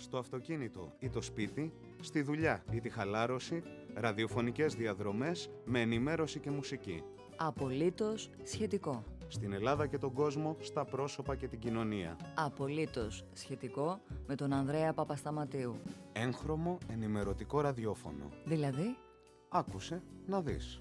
στο αυτοκίνητο ή το σπίτι, στη δουλειά ή τη χαλάρωση, ραδιοφωνικές διαδρομές με ενημέρωση και μουσική. Απολύτως σχετικό. Στην Ελλάδα και τον κόσμο, στα πρόσωπα και την κοινωνία. Απολύτως σχετικό με τον Ανδρέα Παπασταματίου. Έγχρωμο ενημερωτικό ραδιόφωνο. Δηλαδή, άκουσε να δεις.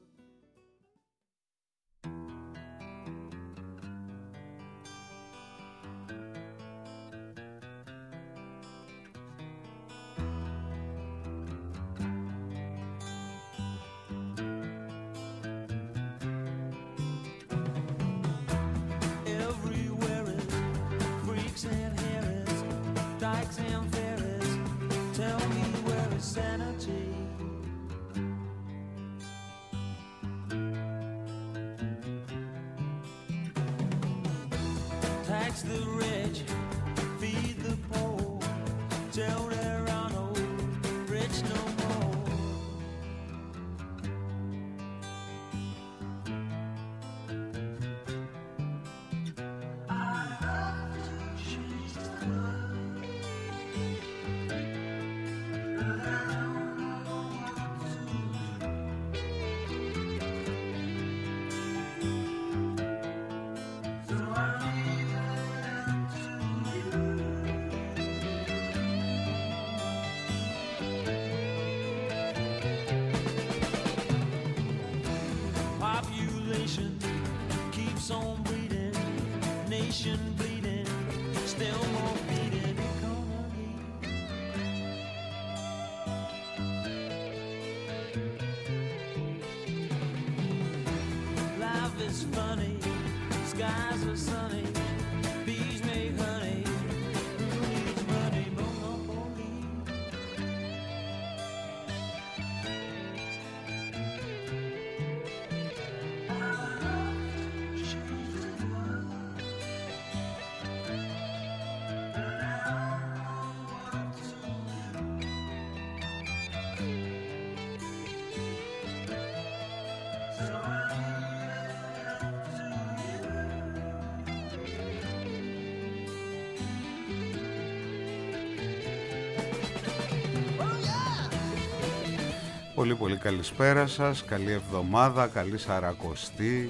Πολύ καλησπέρα σας, καλή εβδομάδα, καλή Σαρακοστή.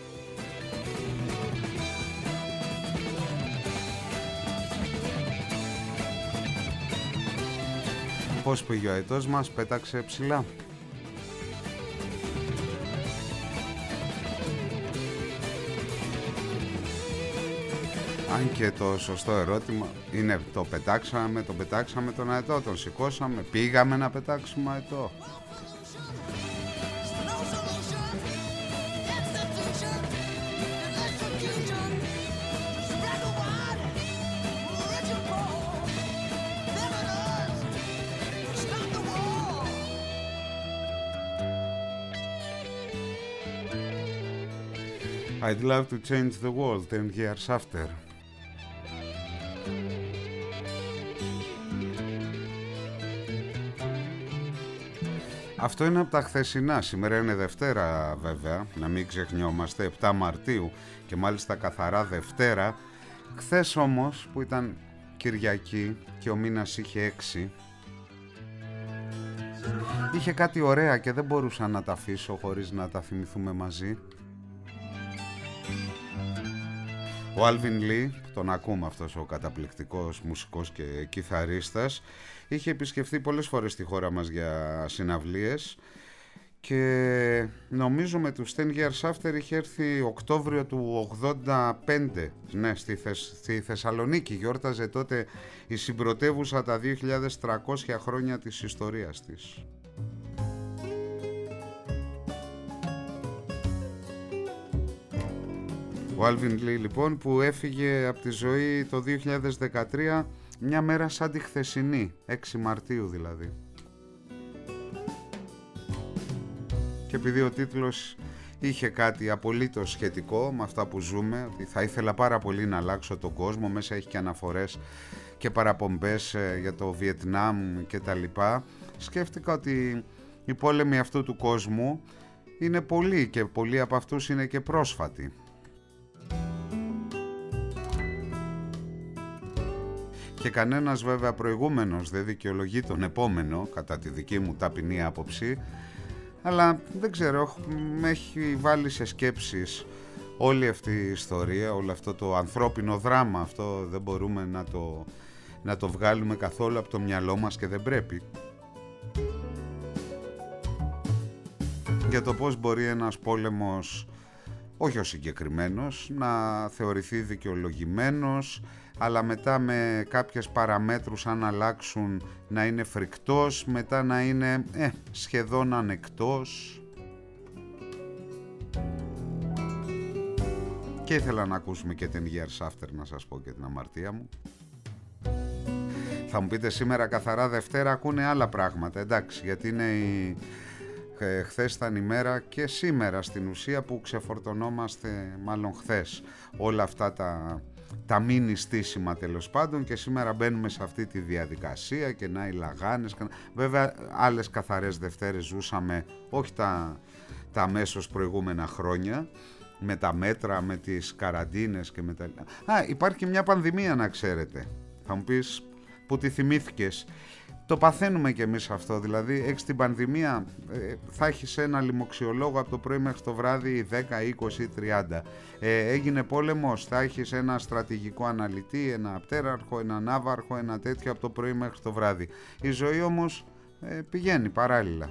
Πώς πήγε ο αετός μας, πέταξε ψηλά? Αν και το σωστό ερώτημα είναι τον πετάξαμε τον αετό, τον σηκώσαμε, πήγαμε να πετάξουμε αετό. I'd love to change the world 10 years after. Αυτό είναι από τα χθεσινά. Σήμερα είναι Δευτέρα βέβαια, να μην ξεχνιόμαστε, 7 Μαρτίου και μάλιστα καθαρά Δευτέρα. Χθες όμως που ήταν Κυριακή και ο μήνας είχε 6, είχε κάτι ωραία και δεν μπορούσα να τα αφήσω χωρίς να τα θυμηθούμε μαζί. Ο Άλβιν Λι, τον ακούμε αυτός ο καταπληκτικός μουσικός και κιθαρίστας, είχε επισκεφθεί πολλές φορές τη χώρα μας για συναυλίες και νομίζω με τους 10 Years After είχε έρθει Οκτώβριο του 85, ναι, στη Θεσσαλονίκη. Γιόρταζε τότε η συμπρωτεύουσα τα 2.300 χρόνια της ιστορίας της. Ο Άλβιν Λι λοιπόν, που έφυγε από τη ζωή το 2013, μια μέρα σαν τη χθεσινή, 6 Μαρτίου δηλαδή. Και επειδή ο τίτλος είχε κάτι απολύτως σχετικό με αυτά που ζούμε, ότι θα ήθελα πάρα πολύ να αλλάξω τον κόσμο, μέσα έχει και αναφορές και παραπομπές για το Βιετνάμ και τα λοιπά, σκέφτηκα ότι οι πόλεμοι αυτού του κόσμου είναι πολλοί και πολλοί από αυτούς είναι και πρόσφατοι. και κανένας βέβαια προηγούμενος δεν δικαιολογεί τον επόμενο, κατά τη δική μου ταπεινή άποψη, αλλά δεν ξέρω, με έχει βάλει σε σκέψεις όλη αυτή η ιστορία, όλο αυτό το ανθρώπινο δράμα. Αυτό δεν μπορούμε να το βγάλουμε καθόλου από το μυαλό μας και δεν πρέπει. Για το πώς μπορεί ένας πόλεμος, όχι ο συγκεκριμένος, να θεωρηθεί δικαιολογημένος, αλλά μετά με κάποιες παραμέτρους αν αλλάξουν να είναι φρικτός, μετά να είναι σχεδόν ανεκτός. Και ήθελα να ακούσουμε και την Years After, να σας πω και την αμαρτία μου. Θα μου πείτε σήμερα καθαρά Δευτέρα ακούνε άλλα πράγματα, εντάξει, γιατί είναι χθες ήταν η μέρα και σήμερα στην ουσία που ξεφορτωνόμαστε, μάλλον χθες, όλα αυτά τα μη νηστίσιμα τέλος πάντων, και σήμερα μπαίνουμε σε αυτή τη διαδικασία και να οι λαγάνες. Βέβαια άλλες καθαρές Δευτέρες ζούσαμε, όχι τα αμέσως προηγούμενα χρόνια, με τα μέτρα, με τις καραντίνες και με τα... Υπάρχει μια πανδημία, να ξέρετε. Θα μου πεις που τη θυμήθηκες. Το παθαίνουμε κι εμείς αυτό, δηλαδή έχεις την πανδημία, θα έχεις ένα λοιμοξιολόγο από το πρωί μέχρι το βράδυ 10, 20, 30. Έγινε πόλεμος, θα έχεις ένα στρατηγικό αναλυτή, ένα πτέραρχο, ένα ναύαρχο, ένα τέτοιο από το πρωί μέχρι το βράδυ. Η ζωή όμως πηγαίνει παράλληλα.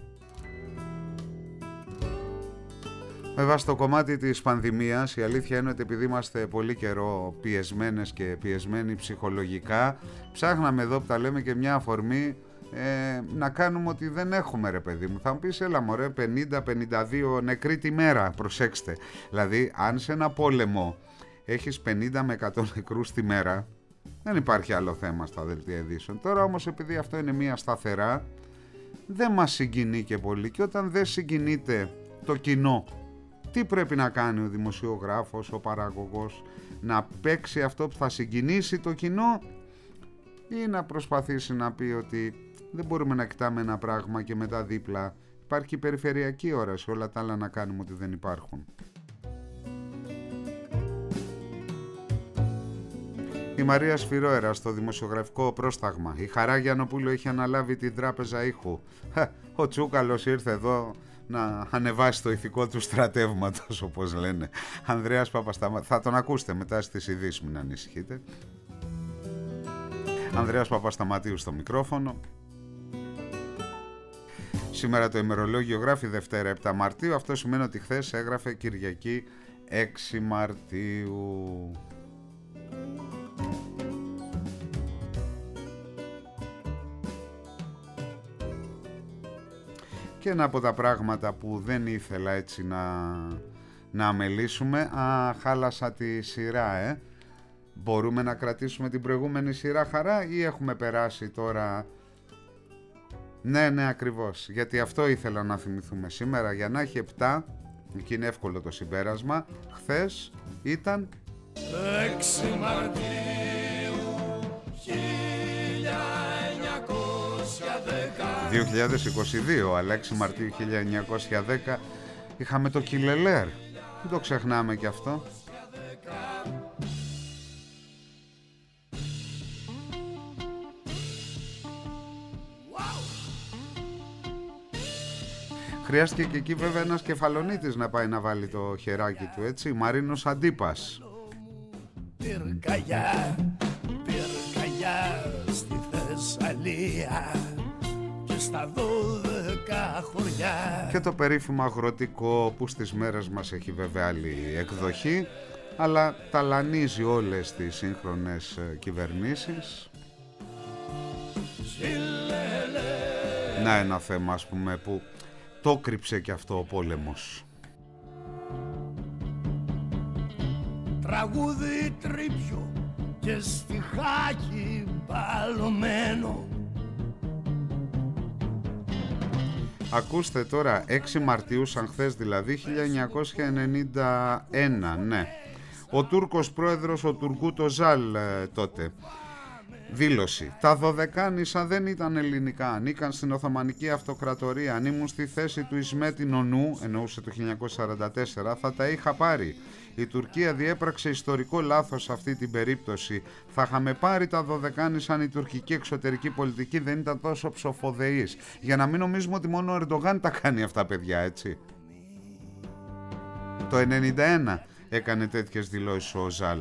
Βέβαια στο κομμάτι της πανδημίας η αλήθεια είναι ότι επειδή είμαστε πολύ καιρό πιεσμένες και πιεσμένοι ψυχολογικά, ψάχναμε εδώ που τα λέμε και μια αφορμή να κάνουμε ότι δεν έχουμε, ρε παιδί μου. Θα μου πεις έλα μωρέ, 50-52 νεκροί τη μέρα, προσέξτε. Δηλαδή αν σε ένα πόλεμο έχεις 50 με 100 νεκρούς τη μέρα, δεν υπάρχει άλλο θέμα στα δελτία ειδήσεων. Τώρα όμως επειδή αυτό είναι μια σταθερά, δεν μας συγκινεί και πολύ, και όταν δεν συγκινείται το κοινό, τι πρέπει να κάνει ο δημοσιογράφος, ο παραγωγός? Να παίξει αυτό που θα συγκινήσει το κοινό, ή να προσπαθήσει να πει ότι δεν μπορούμε να κοιτάμε ένα πράγμα και μετά δίπλα υπάρχει περιφερειακή όραση, όλα τα άλλα να κάνουμε ότι δεν υπάρχουν? Η Μαρία Σφυρόερα στο δημοσιογραφικό πρόσταγμα. Η Χαρά Γιαννοπούλου έχει αναλάβει την τράπεζα ήχου. Ο Τσούκαλος ήρθε εδώ να ανεβάσει το ηθικό του στρατεύματος, όπως λένε. Ανδρέας Παπασταματίου. Θα τον ακούσετε μετά στις ειδήσεις, μην ανησυχείτε. Ανδρέας Παπασταματίου στο μικρόφωνο. Σήμερα το ημερολόγιο γράφει Δευτέρα 7 Μαρτίου. Αυτό σημαίνει ότι χθες έγραφε Κυριακή 6 Μαρτίου. Και ένα από τα πράγματα που δεν ήθελα έτσι να αμελήσουμε, χάλασα τη σειρά, Μπορούμε να κρατήσουμε την προηγούμενη σειρά, Χαρά, ή έχουμε περάσει τώρα? Ναι, ακριβώς, γιατί αυτό ήθελα να θυμηθούμε σήμερα, για να έχει 7, εκεί είναι εύκολο το συμπέρασμα. Χθες ήταν 6 Μαρτίου 2022, αλλά 6 Μαρτίου 1910 είχαμε το Κιλελέρ. Δεν το ξεχνάμε και αυτό. Χρειάστηκε και εκεί βέβαια ένας κεφαλονίτης να πάει να βάλει το χεράκι του, έτσι, Μαρίνος Αντίπας. Πυρκαγιά στη Θεσσαλία και στα 12 χωριά. Και το περίφημο αγροτικό που στις μέρες μας έχει βέβαια άλλη εκδοχή, αλλά ταλανίζει όλες τις σύγχρονες κυβερνήσεις. Να ένα θέμα, ας πούμε, που το κρύψε και αυτό ο πόλεμος. Τραγούδι τρίπιο και στιχάκι μπαλωμένο. Ακούστε τώρα, 6 Μαρτίου σαν χθες δηλαδή 1991, ναι. Ο Τούρκος πρόεδρος, ο Τουρκούτ Οσάλ τότε, Δήλωση. Τα Δωδεκάνησα δεν ήταν ελληνικά. Ανήκαν στην Οθωμανική Αυτοκρατορία. Αν ήμουν στη θέση του Ισμέτη Νονού, εννοούσε το 1944, θα τα είχα πάρει. Η Τουρκία διέπραξε ιστορικό λάθος σε αυτή την περίπτωση. Θα είχαμε πάρει τα Δωδεκάνησα αν η τουρκική εξωτερική πολιτική δεν ήταν τόσο ψοφοδεής. Για να μην νομίζουμε ότι μόνο ο Ερντογάν τα κάνει αυτά, παιδιά, έτσι. Το 1991 έκανε τέτοιες δηλώσεις ο Οζάλ.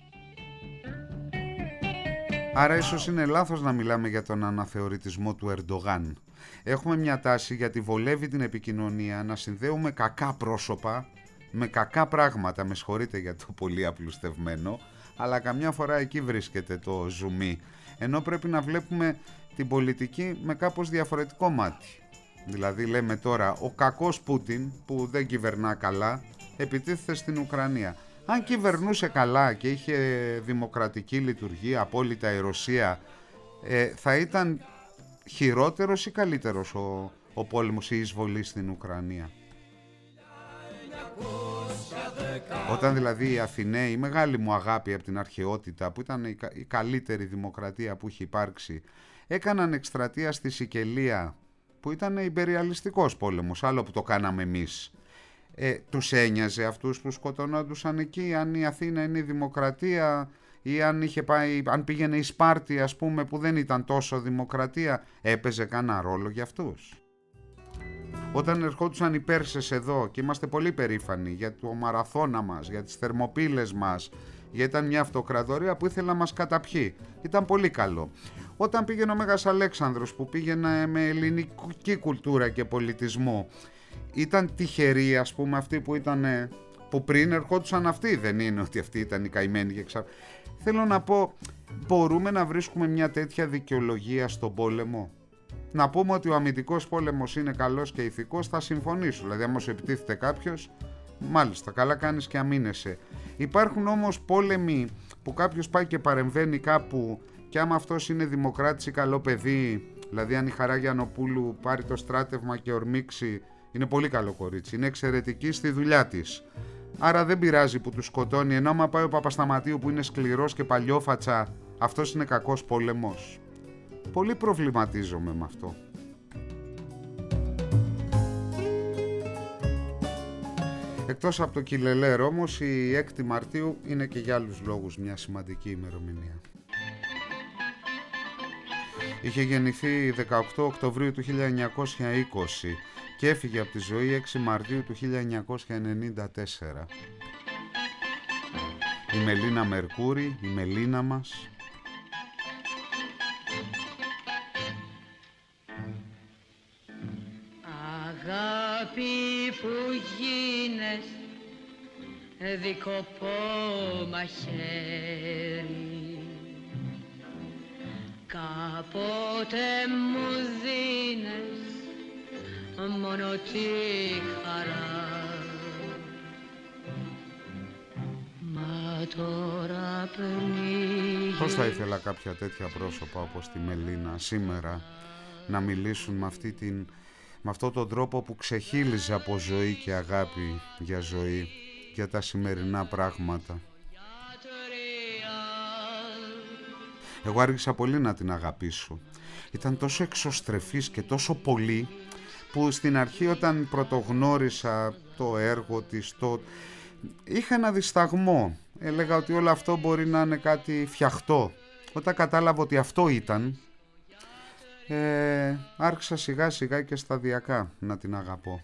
Άρα ίσως είναι λάθος να μιλάμε για τον αναθεωρητισμό του Ερντογάν. Έχουμε μια τάση, γιατί βολεύει την επικοινωνία, να συνδέουμε κακά πρόσωπα με κακά πράγματα. Με συγχωρείτε για το πολύ απλουστευμένο, αλλά καμιά φορά εκεί βρίσκεται το ζουμί. Ενώ πρέπει να βλέπουμε την πολιτική με κάπως διαφορετικό μάτι. Δηλαδή λέμε τώρα, ο κακός Πούτιν που δεν κυβερνά καλά επιτίθεται στην Ουκρανία. Αν κυβερνούσε καλά και είχε δημοκρατική λειτουργία απόλυτα η Ρωσία, θα ήταν χειρότερος ή καλύτερος ο πόλεμος, η εισβολή στην Ουκρανία? Όταν δηλαδή οι Αθηναίοι, η μεγάλη μου αγάπη από την αρχαιότητα, που ήταν η καλύτερη δημοκρατία που είχε υπάρξει, έκαναν εκστρατεία στη Σικελία, που ήταν υπεριαλιστικός πόλεμος, άλλο που το κάναμε εμείς. Τους ένοιαζε αυτούς που σκοτωνόντουσαν εκεί αν η Αθήνα είναι η δημοκρατία ή αν πήγαινε η Σπάρτη, ας πούμε, που δεν ήταν τόσο δημοκρατία? Έπαιζε κανένα ρόλο για αυτούς? Όταν ερχόντουσαν οι Πέρσες εδώ, και είμαστε πολύ περήφανοι για το μαραθώνα μας, για τις Θερμοπύλες μας, γιατί ήταν μια αυτοκρατορία που ήθελε να μας καταπιεί, ήταν πολύ καλό. Όταν πήγαινε ο Μέγας Αλέξανδρος, που πήγαινε με ελληνική κουλτούρα και πολιτισμό, ήταν τυχεροί, ας πούμε, αυτοί που πριν ερχόντουσαν αυτοί? Δεν είναι ότι αυτοί ήταν οι καημένοι και Θέλω να πω, μπορούμε να βρίσκουμε μια τέτοια δικαιολογία στον πόλεμο? Να πούμε ότι ο αμυντικός πόλεμος είναι καλός και ηθικός, θα συμφωνήσω. Δηλαδή, άμα σου επιτίθεται κάποιος, μάλιστα, καλά κάνεις και αμήνεσαι. Υπάρχουν όμως πόλεμοι που κάποιος πάει και παρεμβαίνει κάπου, και άμα αυτός είναι δημοκράτης ή καλό παιδί, δηλαδή αν η Χαρά Γιαννοπούλου πάρει το στράτευμα και ορμήξει, είναι πολύ καλό κορίτσι, είναι εξαιρετική στη δουλειά της. Άρα δεν πειράζει που τους σκοτώνει, ενώ άμα πάει ο Παπασταματίου που είναι σκληρός και παλιόφατσα, αυτός είναι κακός πόλεμος? Πολύ προβληματίζομαι με αυτό. Εκτός από το Κιλελέρ όμως, η 6η Μαρτίου είναι και για άλλους λόγους μια σημαντική ημερομηνία. Είχε γεννηθεί 18 Οκτωβρίου του 1920 και έφυγε από τη ζωή 6 Μαρτίου του 1994. Η Μελίνα Μερκούρη, η Μελίνα μας. Αγάπη που γίνες δικοπό μαχαίρι, κάποτε μου δίνες μόνο τη χαρά, μα τώρα πνίγει. Πώς θα ήθελα κάποια τέτοια πρόσωπα όπως τη Μελίνα σήμερα να μιλήσουν με αυτόν τον τρόπο που ξεχύλιζε από ζωή και αγάπη για ζωή, για τα σημερινά πράγματα. Εγώ άργησα πολύ να την αγαπήσω. Ήταν τόσο εξωστρεφής και τόσο πολύ, που στην αρχή όταν πρωτογνώρισα το έργο της, είχα ένα δισταγμό. Έλεγα ότι όλο αυτό μπορεί να είναι κάτι φτιαχτό. Όταν κατάλαβα ότι αυτό ήταν, άρχισα σιγά σιγά και σταδιακά να την αγαπώ.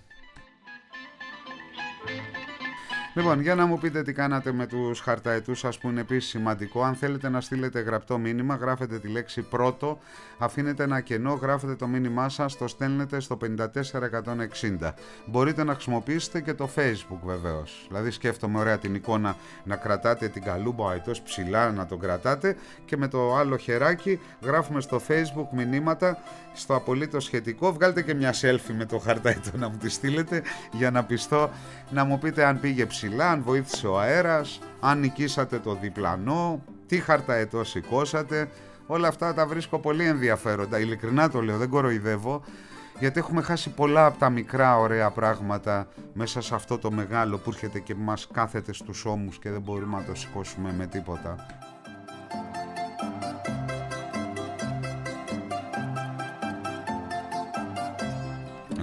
Λοιπόν, για να μου πείτε τι κάνατε με τους χαρταετούς σας, που είναι επίσης σημαντικό. Αν θέλετε να στείλετε γραπτό μήνυμα, γράφετε τη λέξη πρώτο, αφήνετε ένα κενό, γράφετε το μήνυμά σας, το στέλνετε στο 54160. Μπορείτε να χρησιμοποιήσετε και το Facebook βεβαίως. Δηλαδή σκέφτομαι ωραία την εικόνα να κρατάτε την καλούμπα αετός ψηλά, να τον κρατάτε, και με το άλλο χεράκι γράφουμε στο Facebook μηνύματα στο απολύτως σχετικό. Βγάλτε και μια selfie με το χαρταετό να μου τη στείλετε, για να πιστώ, να μου πείτε αν πήγε ψηλά, αν βοήθησε ο αέρας, αν νικήσατε το διπλανό, τι χαρταετό σηκώσατε. Όλα αυτά τα βρίσκω πολύ ενδιαφέροντα, ειλικρινά το λέω, δεν κοροϊδεύω, γιατί έχουμε χάσει πολλά από τα μικρά ωραία πράγματα μέσα σε αυτό το μεγάλο που έρχεται και μας κάθεται στους ώμους και δεν μπορούμε να το σηκώσουμε με τίποτα.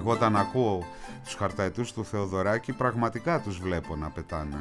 Εγώ όταν ακούω τους χαρταετούς του Θεοδωράκη πραγματικά τους βλέπω να πετάνε.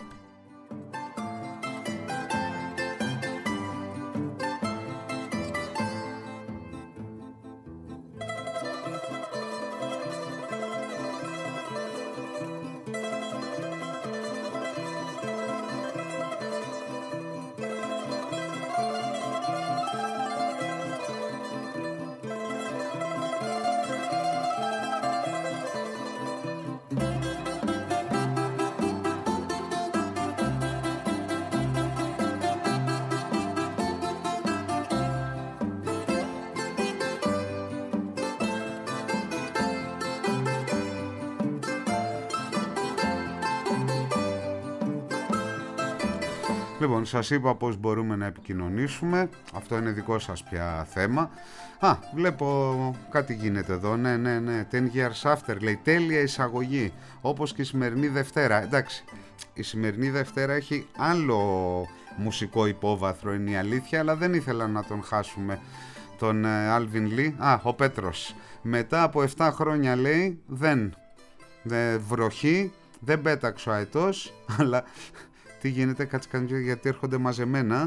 Λοιπόν, σας είπα πώς μπορούμε να επικοινωνήσουμε. Αυτό είναι δικό σας πια θέμα. Βλέπω κάτι γίνεται εδώ. Ναι. 10 years after, λέει. Τέλεια εισαγωγή. Όπως και η σημερινή Δευτέρα. Εντάξει, η σημερινή Δευτέρα έχει άλλο μουσικό υπόβαθρο, είναι η αλήθεια, αλλά δεν ήθελα να τον χάσουμε τον Άλβιν Λι. Ο Πέτρος. Μετά από 7 χρόνια, λέει, δεν βροχή, δεν πέταξε ο αετός, αλλά... Τι γίνεται, κάτσε γιατί έρχονται μαζεμένα.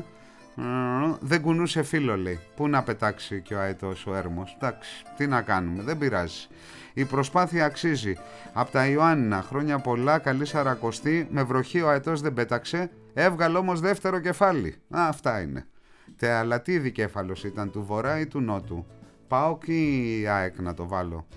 Δεν κουνούσε φύλλο, λέει. Πού να πετάξει και ο αετός ο έρμος. Εντάξει, τι να κάνουμε, δεν πειράζει. Η προσπάθεια αξίζει. Από τα Ιωάννινα, χρόνια πολλά, καλή Σαρακοστή. Με βροχή ο αετός δεν πέταξε. Έβγαλε όμως δεύτερο κεφάλι. Αυτά είναι. Αλλά τι δικέφαλος ήταν, του βορρά ή του νότου? Πάω και η ΑΕΚ να το βάλω.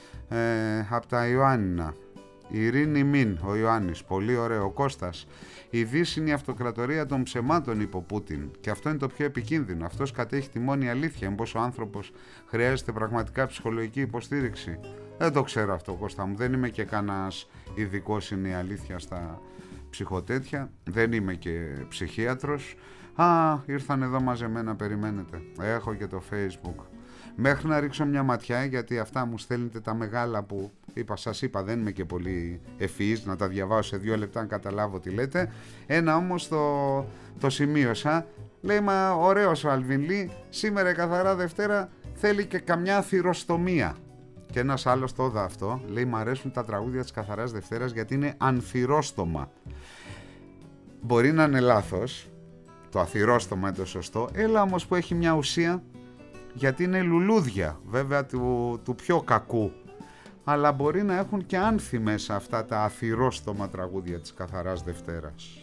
Από τα Ιωάννινα. Η Ειρήνη Μην, ο Ιωάννης, πολύ ωραίο. Ο Κώστας. Η Δύση είναι η αυτοκρατορία των ψεμάτων, είπε ο Πούτιν. Και αυτό είναι το πιο επικίνδυνο. Αυτός κατέχει τη μόνη αλήθεια. Μήπως ο άνθρωπος χρειάζεται πραγματικά ψυχολογική υποστήριξη? Δεν το ξέρω αυτό, Κώστα μου. Δεν είμαι και κανένας ειδικός, είναι η αλήθεια, στα ψυχοτέτια. Δεν είμαι και ψυχίατρος. Ήρθαν εδώ μαζεμένα, περιμένετε. Έχω και το Facebook. Μέχρι να ρίξω μια ματιά, γιατί αυτά μου στέλνετε τα μεγάλα που σας είπα, δεν είμαι και πολύ ευφυής να τα διαβάσω σε 2 λεπτά αν καταλάβω τι λέτε. Ένα όμως το σημείωσα. Λέει, μα ωραίος ο Άλβιν Λι, σήμερα η καθαρά Δευτέρα θέλει και καμιά θυροστομία. Και ένας άλλος το είδα αυτό, λέει, μ' αρέσουν τα τραγούδια της καθαράς Δευτέρας γιατί είναι ανθυρόστομα. Μπορεί να είναι λάθος, το αθυρόστομα είναι το σωστό, έλα όμως που έχει μια ουσία, γιατί είναι λουλούδια, βέβαια του πιο κακού, αλλά μπορεί να έχουν και άνθη μέσα αυτά τα αθυρόστομα τραγούδια της καθαράς Δευτέρας.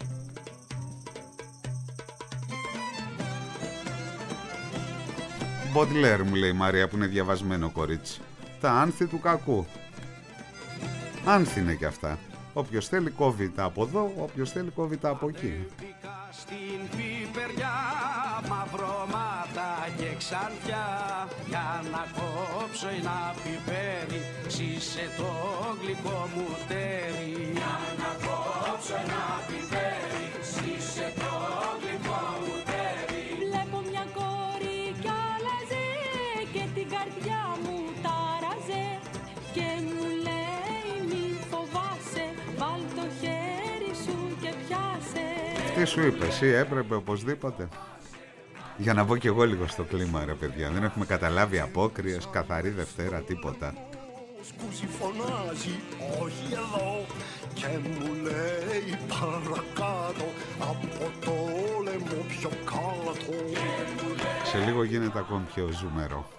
Μποντλέρ, μου λέει η Μαρία, που είναι διαβασμένο κορίτσι. Τα άνθη του κακού. Άνθη είναι και αυτά. Όποιος θέλει κόβει τα από εδώ, όποιος θέλει κόβει τα από εκεί. Στην πιπεριά, μαυρώματα και ξανθιά, για να κόψω ένα πιπέρι, ζήσε το γλυκό μου τέρι. Για να κόψω ένα πιπέρι, ζήσε το γλυκό μου τέρι. Βλέπω μια κόρη κι άλλαζε και την καρδιά μου τάραζε και μου λέει μη φοβάσαι, βάλ το χέρι σου και πιάσε. Τι σου είπε, εσύ έπρεπε οπωσδήποτε. Για να μπω κι εγώ λίγο στο κλίμα, ρε παιδιά. Δεν έχουμε καταλάβει απόκριες, καθαρή Δευτέρα, τίποτα. Σκούζι φωνάζει, όχι εδώ, και μου λέει παρακάτω, από το λαιμό πιο κάτω. Σε λίγο γίνεται ακόμη πιο ζουμερό.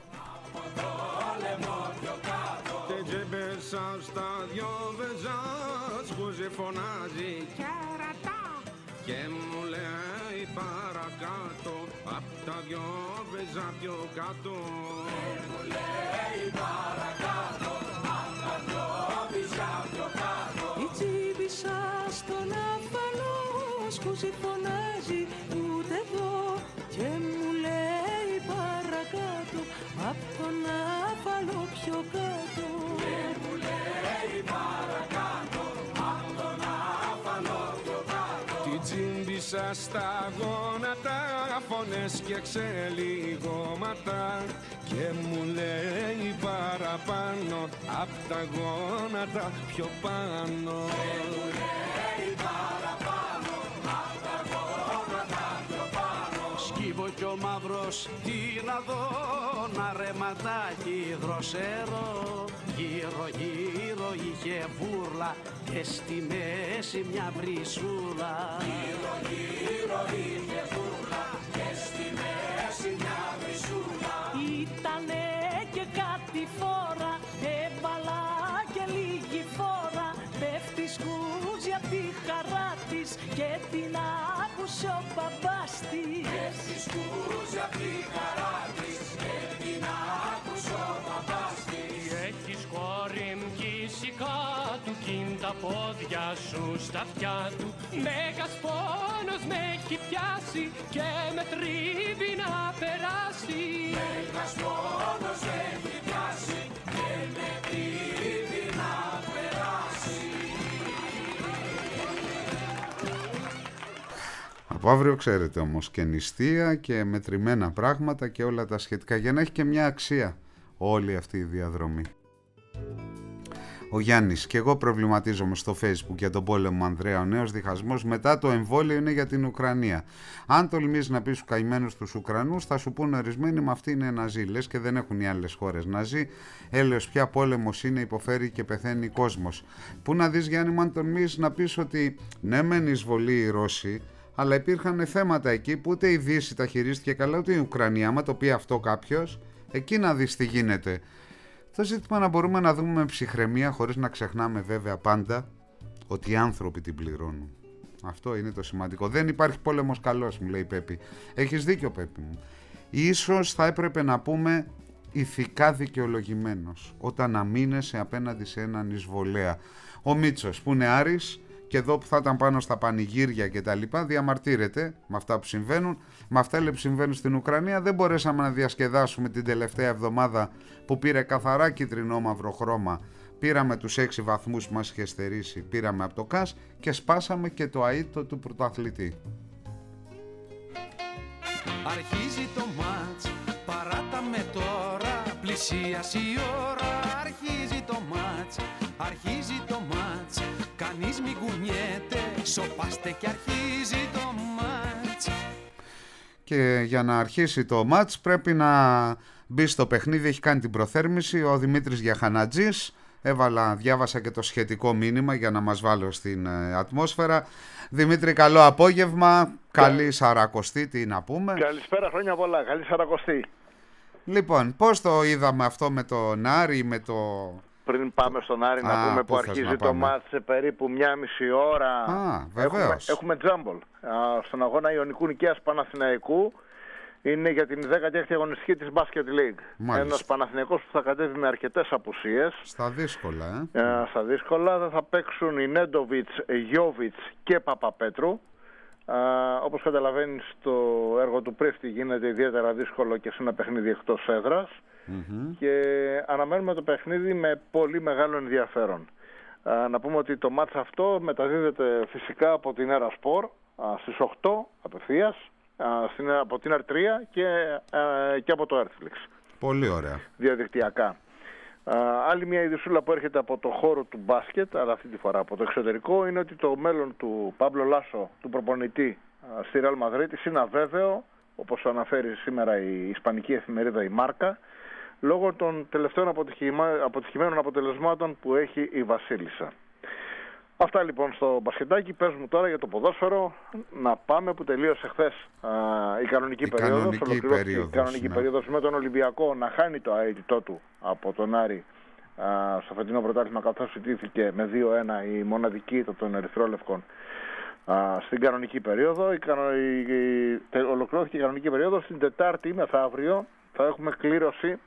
Και τζέμπεσα στα δυο βεζά, σκούζι φωνάζει, κερατά, και μου λέει παρακάτω, απ' τα δυο βεζά πιο κάτω. Και μου λέει παρακάτω, απ' τα δυο βεζά πιο κάτω. Η τσίμπησα στον αφανό, σκούζι φωνάζει, ούτε εδώ, και μου λέει παρακάτω, απ' τον αφανό πιο κάτω. Και μου λέει παρακάτω, απ' τον αφανό πιο κάτω. Τη τσίμπησα στα γόνατα, φωνές και ξελιγώματα, και μου λέει παραπάνω, απ' τα γόνατα πιο πάνω. Και μου λέει παραπάνω, απ' τα γόνατα πιο πάνω. Σκύβω κι ο μαύρος τι να δω, να ρεματάκι δροσερό. Γύρω γύρω είχε βούρλα και στη μέση μια βρυσούλα. Γύρω γύρω είχε βούρλα και στη μέση μια βρυσούλα. Ήτανε και κάτι φορά, έβαλα και λίγη φορά. Πέφτει σκούζι απ' τη χαρά της και την άκουσε ο μπαμπάς της. Πέφτει σκούζι απ' τη χαρά της και την άκουσε ο μπαμπάς της. Έχεις κόρη μ' κάτω κι είναι τα πόδια σου στα αυτιά του. Μέγας πόνος με έχει πιάσει και με τρίβει να περάσει. Μέγας πόνος με έχει πιάσει και με τρίβει να περάσει. Από αύριο ξέρετε όμως και νηστεία και μετρημένα πράγματα και όλα τα σχετικά, για να έχει και μια αξία όλη αυτή η διαδρομή. Ο Γιάννης: και εγώ προβληματίζομαι στο Facebook για τον πόλεμο, Ανδρέα. Ο νέος διχασμός μετά το εμβόλιο είναι για την Ουκρανία. Αν τολμείς να πεις τους καημένους τους Ουκρανούς, θα σου πούνε ορισμένοι με αυτή είναι ναζί. Λες και δεν έχουν οι άλλες χώρες ναζί. Έλεος πια πόλεμος είναι, υποφέρει και πεθαίνει κόσμος. Πού να δεις, Γιάννη μου, αν τολμείς να πεις ότι ναι, μεν εισβολή οι Ρώσοι, αλλά υπήρχαν θέματα εκεί που ούτε η Δύση τα χειρίστηκε καλά, ούτε η Ουκρανία. Άμα το πει αυτό κάποιος, εκεί να δεις τι γίνεται. Το ζήτημα να μπορούμε να δούμε με ψυχραιμία, χωρίς να ξεχνάμε βέβαια πάντα ότι οι άνθρωποι την πληρώνουν. Αυτό είναι το σημαντικό. Δεν υπάρχει πόλεμος καλός, μου λέει η Πέπη. Έχεις δίκιο, Πέπη μου. Ίσως θα έπρεπε να πούμε ηθικά δικαιολογημένος όταν αμήνεσαι απέναντι σε έναν εισβολέα. Ο Μίτσος που είναι Άρης και εδώ που θα ήταν πάνω στα πανηγύρια και τα λοιπά, διαμαρτύρεται με αυτά που συμβαίνουν. Με αυτά που συμβαίνουν στην Ουκρανία δεν μπορέσαμε να διασκεδάσουμε την τελευταία εβδομάδα που πήρε καθαρά κίτρινο μαύρο χρώμα. Πήραμε τους 6 βαθμούς που μας είχε στερήσει, πήραμε από το ΚΑΣ και σπάσαμε και το αίτο του πρωταθλητή. Αρχίζει το μάτς, παράτα με τώρα, πλησίασε η ώρα. Αρχίζει το μάτς, αρχίζει το μάτς, κανείς μην κουνιέται, σοπάστε και αρχίζει το μάτς. Και για να αρχίσει το μάτς πρέπει να μπει στο παιχνίδι, έχει κάνει την προθέρμηση ο Δημήτρης Γιαχανατζής. Διάβασα και το σχετικό μήνυμα για να μας βάλω στην ατμόσφαιρα. Δημήτρη, καλό απόγευμα, καλή Σαρακοστή, τι να πούμε. Καλησπέρα, χρόνια πολλά, καλή Σαρακοστή. Λοιπόν, πώς το είδαμε αυτό με τον Άρη, με το... Πριν πάμε στον Άρη να πούμε που αρχίζει το μάτς σε περίπου 1,5 ώρα. Βεβαίως. Έχουμε τζάμπολ στον αγώνα Ιωνικού Νικαίας Παναθηναϊκού. Είναι για την 16η αγωνιστική της Basket League. Ένας Παναθηναϊκός που θα κατέβει με αρκετές απουσίες. Στα δύσκολα, στα δύσκολα. Δεν θα παίξουν οι Νέντοβιτς, Γιόβιτς και Παπαπέτρου. Όπως καταλαβαίνεις, το έργο του Πρίφτη γίνεται ιδιαίτερα δύσκολο και σε ένα παιχνίδι εκτός έδρας. Και αναμένουμε το παιχνίδδι με πολύ μεγάλο ενδιαφέρον. Να πούμε ότι το μάτς αυτό μεταδίδεται φυσικά από την Έρα Σπορ στις 8 απευθείας, από την R3 και από το Earthflix. Πολύ ωραία. Διαδικτυακά. Άλλη μια ειδησούλα που έρχεται από το χώρο του μπάσκετ, αλλά αυτή τη φορά από το εξωτερικό, είναι ότι το μέλλον του Πάμπλο Λάσο, του προπονητή στη Ρεάλ Μαδρίτης, είναι αβέβαιο, όπως αναφέρει σήμερα η ισπανική εφημερίδα η Μάρκα, λόγω των τελευταίων αποτυχημένων αποτελεσμάτων που έχει η Βασίλισσα. Αυτά λοιπόν στο μπασκετάκι. Παίζουμε τώρα για το ποδόσφαιρο. Να πάμε που τελείωσε χθες η κανονική περίοδος. Ολοκληρώθηκε η κανονική περίοδος με τον Ολυμπιακό να χάνει το αίτητό του από τον Άρη στο φετινό πρωτάθλημα, καθώς ιτήθηκε με 2-1 η μοναδική ήττα των Ερυθρόλευκων στην κανονική περίοδο. Ολοκληρώθηκε η κανονική περίοδος. Την Τετάρτη μεθαύριο θα έχουμε κλήρωση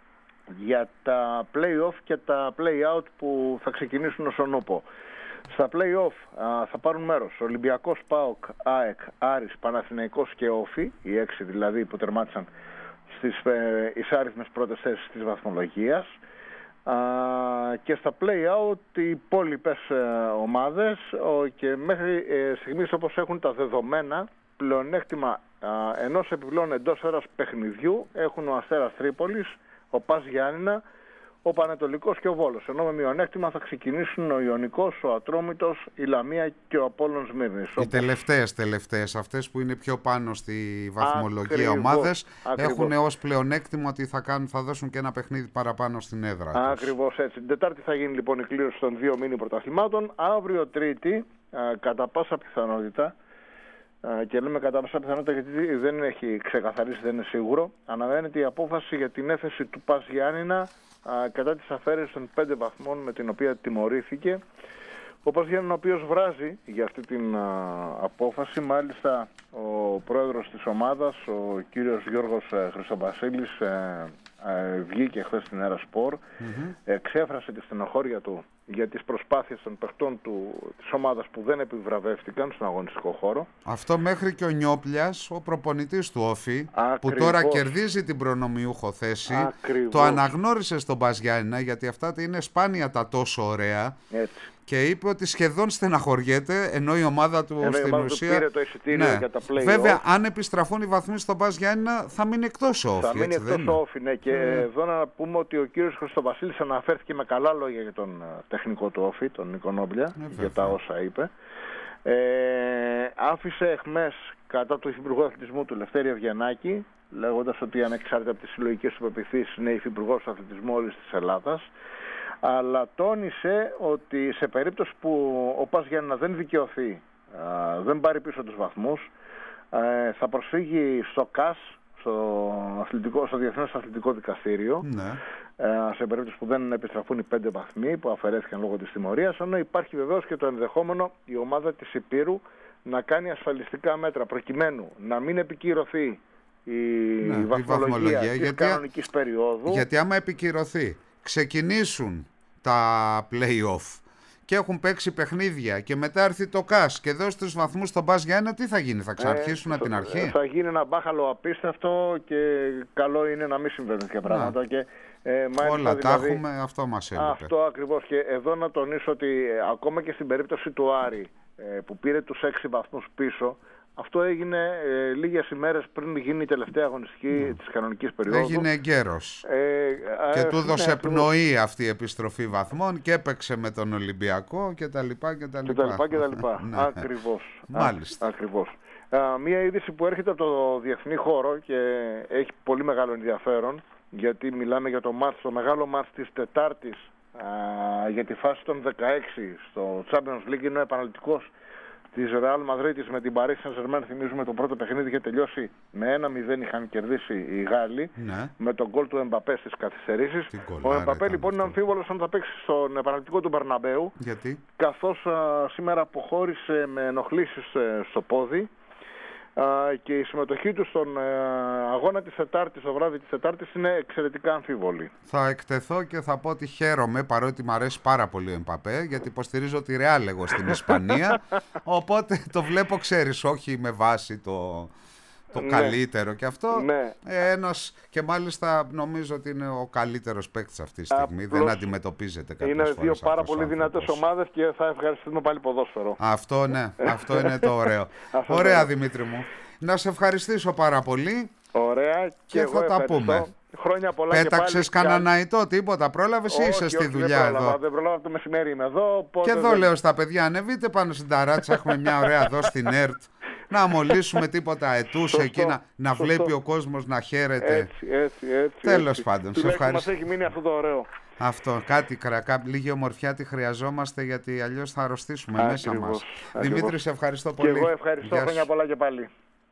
για τα play-off και τα play-out που θα ξεκινήσουν ως ονούπο. Στα play-off θα πάρουν μέρος Ολυμπιακός, ΠΑΟΚ, ΑΕΚ, Άρης, Παναθηναϊκός και Όφη, οι 6 δηλαδή που τερμάτισαν στις εισάριθμες πρώτες θέσεις της βαθμολογίας. Και στα play-out οι υπόλοιπες ομάδες και μέχρι στιγμής, όπως έχουν τα δεδομένα, πλεονέκτημα ενός επιπλέον εντός έδρας παιχνιδιού έχουν ο Αστέρας Τρίπολης, ο ΠΑΣ Γιάννηνα, ο Πανετολικός και ο Βόλος. Ενώ με μειονέκτημα θα ξεκινήσουν ο Ιωνικός, ο Ατρόμητος, η Λαμία και ο Απόλλων Σμύρνης. Οι τελευταίες, αυτές που είναι πιο πάνω στη βαθμολογία ομάδες, έχουν ως πλεονέκτημα ότι θα δώσουν και ένα παιχνίδι παραπάνω στην έδρα τους. Ακριβώς έτσι. Την Τετάρτη θα γίνει λοιπόν η κλήρωση των 2 μίνι πρωταθλημάτων. Αύριο Τρίτη, κατά πάσα πιθανότητα, και λέμε κατά πάσα πιθανότητα γιατί δεν έχει ξεκαθαρίσει, δεν είναι σίγουρο, αναμένεται η απόφαση για την έφεση του ΠΑΣ Γιάννηνα κατά της αφαίρεσης των 5 βαθμών με την οποία τιμωρήθηκε. Ο ΠΑΣ Γιάννηνα, ο οποίος βράζει για αυτή την απόφαση, μάλιστα ο πρόεδρος της ομάδας, ο κύριος Γιώργος Χρυσοβασίλης, βγήκε χθες στην Έρα Σπορ, εξέφρασε τη στενοχώρια του για τις προσπάθειες των παιχτών της ομάδας που δεν επιβραβεύτηκαν στον αγωνιστικό χώρο. Αυτό μέχρι και ο Νιόπλιας, ο προπονητής του Όφη, που τώρα κερδίζει την προνομιούχο θέση, το αναγνώρισε στον ΠΑΣ Γιάννηνα, γιατί αυτά είναι σπάνια τα τόσο ωραία. Έτσι. Και είπε ότι σχεδόν στεναχωριέται, ενώ η ομάδα του στην ουσία πήρε το εισιτήριο για τα play-off. Βέβαια, αν επιστραφούν οι βαθμοί στον ΠΑΣ Γιάννηνα, θα μείνει εκτός ο Όφη. Θα μείνει εκτός ο Όφη, ναι. Και εδώ να πούμε ότι ο κύριος Χρυστοβασίλης αναφέρθηκε με καλά λόγια για τον τεχνικό του Όφη, τον Νίκο Νόμπλια, για τα όσα είπε. Άφησε εχμές κατά του Υφυπουργού Αθλητισμού του Λευτέρη Ευγενάκη, λέγοντας ότι ανεξάρτητα από τις συλλογικές του πεποιθήσεις είναι Υφυπουργός Αθλητισμού όλης της Ελλάδας. Αλλά τόνισε ότι σε περίπτωση που ο ΠΑΣ Γιάννηνα δεν δικαιωθεί, δεν πάρει πίσω τους βαθμούς, θα προσφύγει στο ΚΑΣ, στο Διεθνές Αθλητικό Δικαστήριο, σε περίπτωση που δεν επιστραφούν οι 5 βαθμοί που αφαιρέθηκαν λόγω της τιμωρίας, ενώ υπάρχει βεβαίως και το ενδεχόμενο η ομάδα της Υπήρου να κάνει ασφαλιστικά μέτρα προκειμένου να μην επικυρωθεί η βαθμολογία της κανονικής περίοδου. Γιατί άμα επικυρωθεί, ξεκινήσουν τα play-off και έχουν παίξει παιχνίδια και μετά έρθει το ΚΑΣ και δώσει τους βαθμούς στον ΠΑΣ Γιάννηνα, τι θα γίνει, θα ξαναρχίσουν από την αρχή? Θα γίνει ένα μπάχαλο απίστευτο και καλό είναι να μην συμβαίνουν τέτοια πράγματα. Και, όλα δηλαδή, τα έχουμε, αυτό μας έλειπε. Αυτό ακριβώς. Και εδώ να τονίσω ότι ακόμα και στην περίπτωση του Άρη που πήρε τους 6 βαθμούς πίσω, αυτό έγινε λίγες ημέρες πριν γίνει η τελευταία αγωνιστική της κανονικής περίοδου. Έγινε εγκαίρος. Και του έδωσε πνοή αυτή η επιστροφή βαθμών και έπαιξε με τον Ολυμπιακό κτλ. Ακριβώς. Μάλιστα. Ακριβώς. Μία είδηση που έρχεται από το διεθνή χώρο και έχει πολύ μεγάλο ενδιαφέρον, γιατί μιλάμε για το μεγάλο μάτς της Τετάρτης για τη φάση των 16 στο Champions League. Είναι ο επαναληπτικός της Real Madrid με την Paris Saint-Germain. Θυμίζουμε το πρώτο παιχνίδι είχε τελειώσει με 1-0, είχαν κερδίσει οι Γάλλοι, με τον γκολ του Εμπαπέ στις καθυστερήσεις. Ο Εμπαπέ λοιπόν είναι αμφίβολος αν θα παίξει στον επαναληπτικό του Μπερναμπέου. Γιατί? Καθώς σήμερα αποχώρησε με ενοχλήσεις στο πόδι, και η συμμετοχή του στον αγώνα της Τετάρτης, το βράδυ της Τετάρτης, είναι εξαιρετικά αμφίβολη. Θα εκτεθώ και θα πω ότι χαίρομαι, παρότι μου αρέσει πάρα πολύ ο Εμπαπέ, γιατί υποστηρίζω τη Ρεάλ εγώ στην Ισπανία, οπότε το βλέπω, ξέρεις, όχι με βάση το καλύτερο και αυτό. Ένας, και μάλιστα νομίζω ότι είναι ο καλύτερος παίκτης αυτή τη στιγμή. Δεν αντιμετωπίζεται κάποιες φορές. Είναι δύο πάρα πολύ δυνατές ομάδες και θα ευχαριστούμε πάλι ποδόσφαιρο. Αυτό ναι, αυτό είναι το ωραίο. Ωραία, Δημήτρη μου. Να σε ευχαριστήσω πάρα πολύ. Ωραία, και θα τα πούμε. Χρόνια πολλά. Πέταξες κανένα ναητό, τίποτα? Πρόλαβες ή είσαι στη δουλειά εδώ? Δεν προλάβα, το μεσημέρι είμαι εδώ. Και εδώ λέω στα παιδιά, ανεβείτε πάνω στην ταράτσα. Έχουμε μια ωραία εδώ στην ΕΡΤ. Να μολύσουμε τίποτα αετούς εκεί, να βλέπει ο κόσμος, να χαίρεται. Έτσι. Τέλος πάντων, σε ευχαριστώ. Μας έχει μείνει αυτό το ωραίο. Αυτό, λίγη ομορφιά τη χρειαζόμαστε, γιατί αλλιώς θα αρρωστήσουμε μέσα μας. Δημήτρη, σε ευχαριστώ πολύ. Και εγώ ευχαριστώ, χρόνια πολλά και πάλι.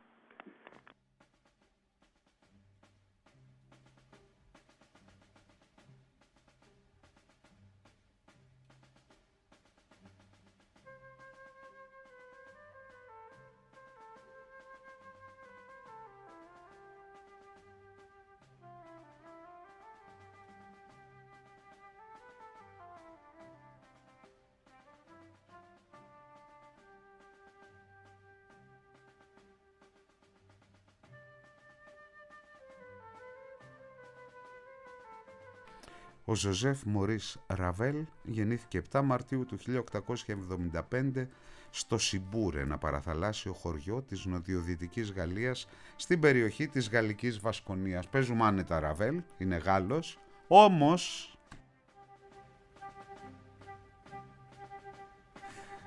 Ο Ζωζέφ Μωρίς Ραβέλ γεννήθηκε 7 Μαρτίου του 1875 στο Σιμπούρ, ένα παραθαλάσσιο χωριό της νοτιοδυτικής Γαλλίας, στην περιοχή της Γαλλικής Βασκονίας. Παίζουμε άνετα Ραβέλ, είναι Γάλλος, όμως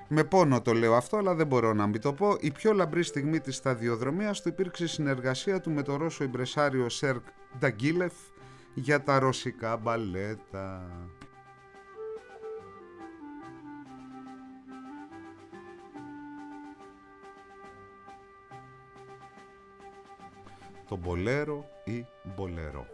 Με πόνο το λέω αυτό, αλλά δεν μπορώ να μην το πω. Η πιο λαμπρή στιγμή της σταδιοδρομίας του υπήρξε η συνεργασία του με τον Ρώσο ιμπρεσάριο Σέρκ Νταγκίλεφ για τα ρωσικά μπαλέτα. Το μπολέρο ή μπολερό.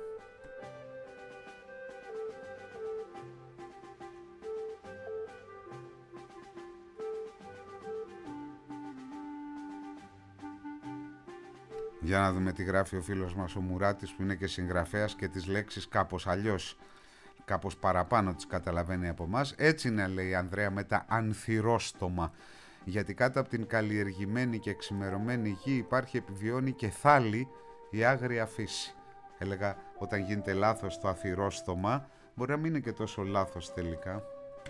Για να δούμε τι γράφει ο φίλος μας ο Μουράτης, που είναι και συγγραφέας και τις λέξεις κάπως αλλιώς, κάπως παραπάνω τις καταλαβαίνει από μας. Έτσι είναι, λέει η Ανδρέα, με τα ανθυρόστομα. Γιατί κάτω από την καλλιεργημένη και εξημερωμένη γη υπάρχει, επιβιώνει και θάλη η άγρια φύση. Έλεγα, όταν γίνεται λάθος το ανθυρόστομα, μπορεί να μην είναι και τόσο λάθος τελικά.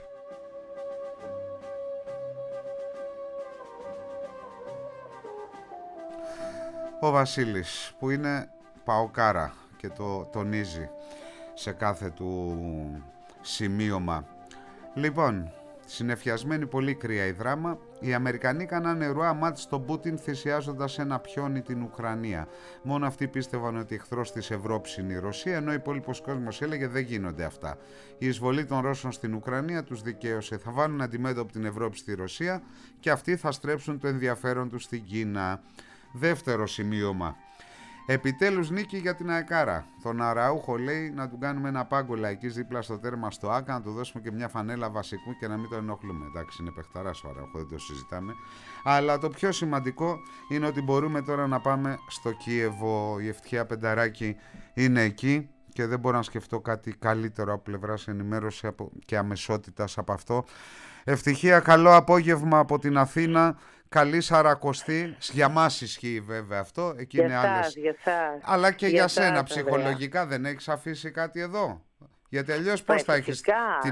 Ο Βασίλης, που είναι παοκάρα και το τονίζει σε κάθε του σημείωμα. Λοιπόν, συνεφιασμένη πολύ κρύα η δράμα. Οι Αμερικανοί κάνανε ρουά μάτς στον Πούτιν, θυσιάζοντας ένα πιόνι την Ουκρανία. Μόνο αυτοί πίστευαν ότι εχθρός της Ευρώπης είναι η Ρωσία, ενώ ο υπόλοιπος κόσμος έλεγε δεν γίνονται αυτά. Η εισβολή των Ρώσων στην Ουκρανία τους δικαίωσε. Θα βάλουν αντιμέτωπη την Ευρώπη στη Ρωσία και αυτοί θα στρέψουν το ενδιαφέρον τους στην Κίνα. Δεύτερο σημείωμα. Επιτέλους νίκη για την ΑΕΚΑΡΑ. Τον Αραούχο, λέει, να του κάνουμε ένα πάγκολα εκεί δίπλα στο τέρμα στο ΆΚΑ, να του δώσουμε και μια φανέλα βασικού και να μην τον ενοχλούμε. Εντάξει, είναι παιχταράς ο Αραούχο, δεν το συζητάμε. Αλλά το πιο σημαντικό είναι ότι μπορούμε τώρα να πάμε στο Κίεβο. Η Ευτυχία Πενταράκη είναι εκεί και δεν μπορώ να σκεφτώ κάτι καλύτερο από πλευράς ενημέρωση και αμεσότητας από αυτό. Ευτυχία, καλό απόγευμα από την Αθήνα. Καλή Σαρακοστή. Για μας ισχύει βέβαια αυτό. Εκεί για είναι σας, άλλες. για σας. Αλλά και για σένα σας, ψυχολογικά βέβαια. δεν έχεις αφήσει κάτι εδώ? Γιατί αλλιώς πώς θα έχεις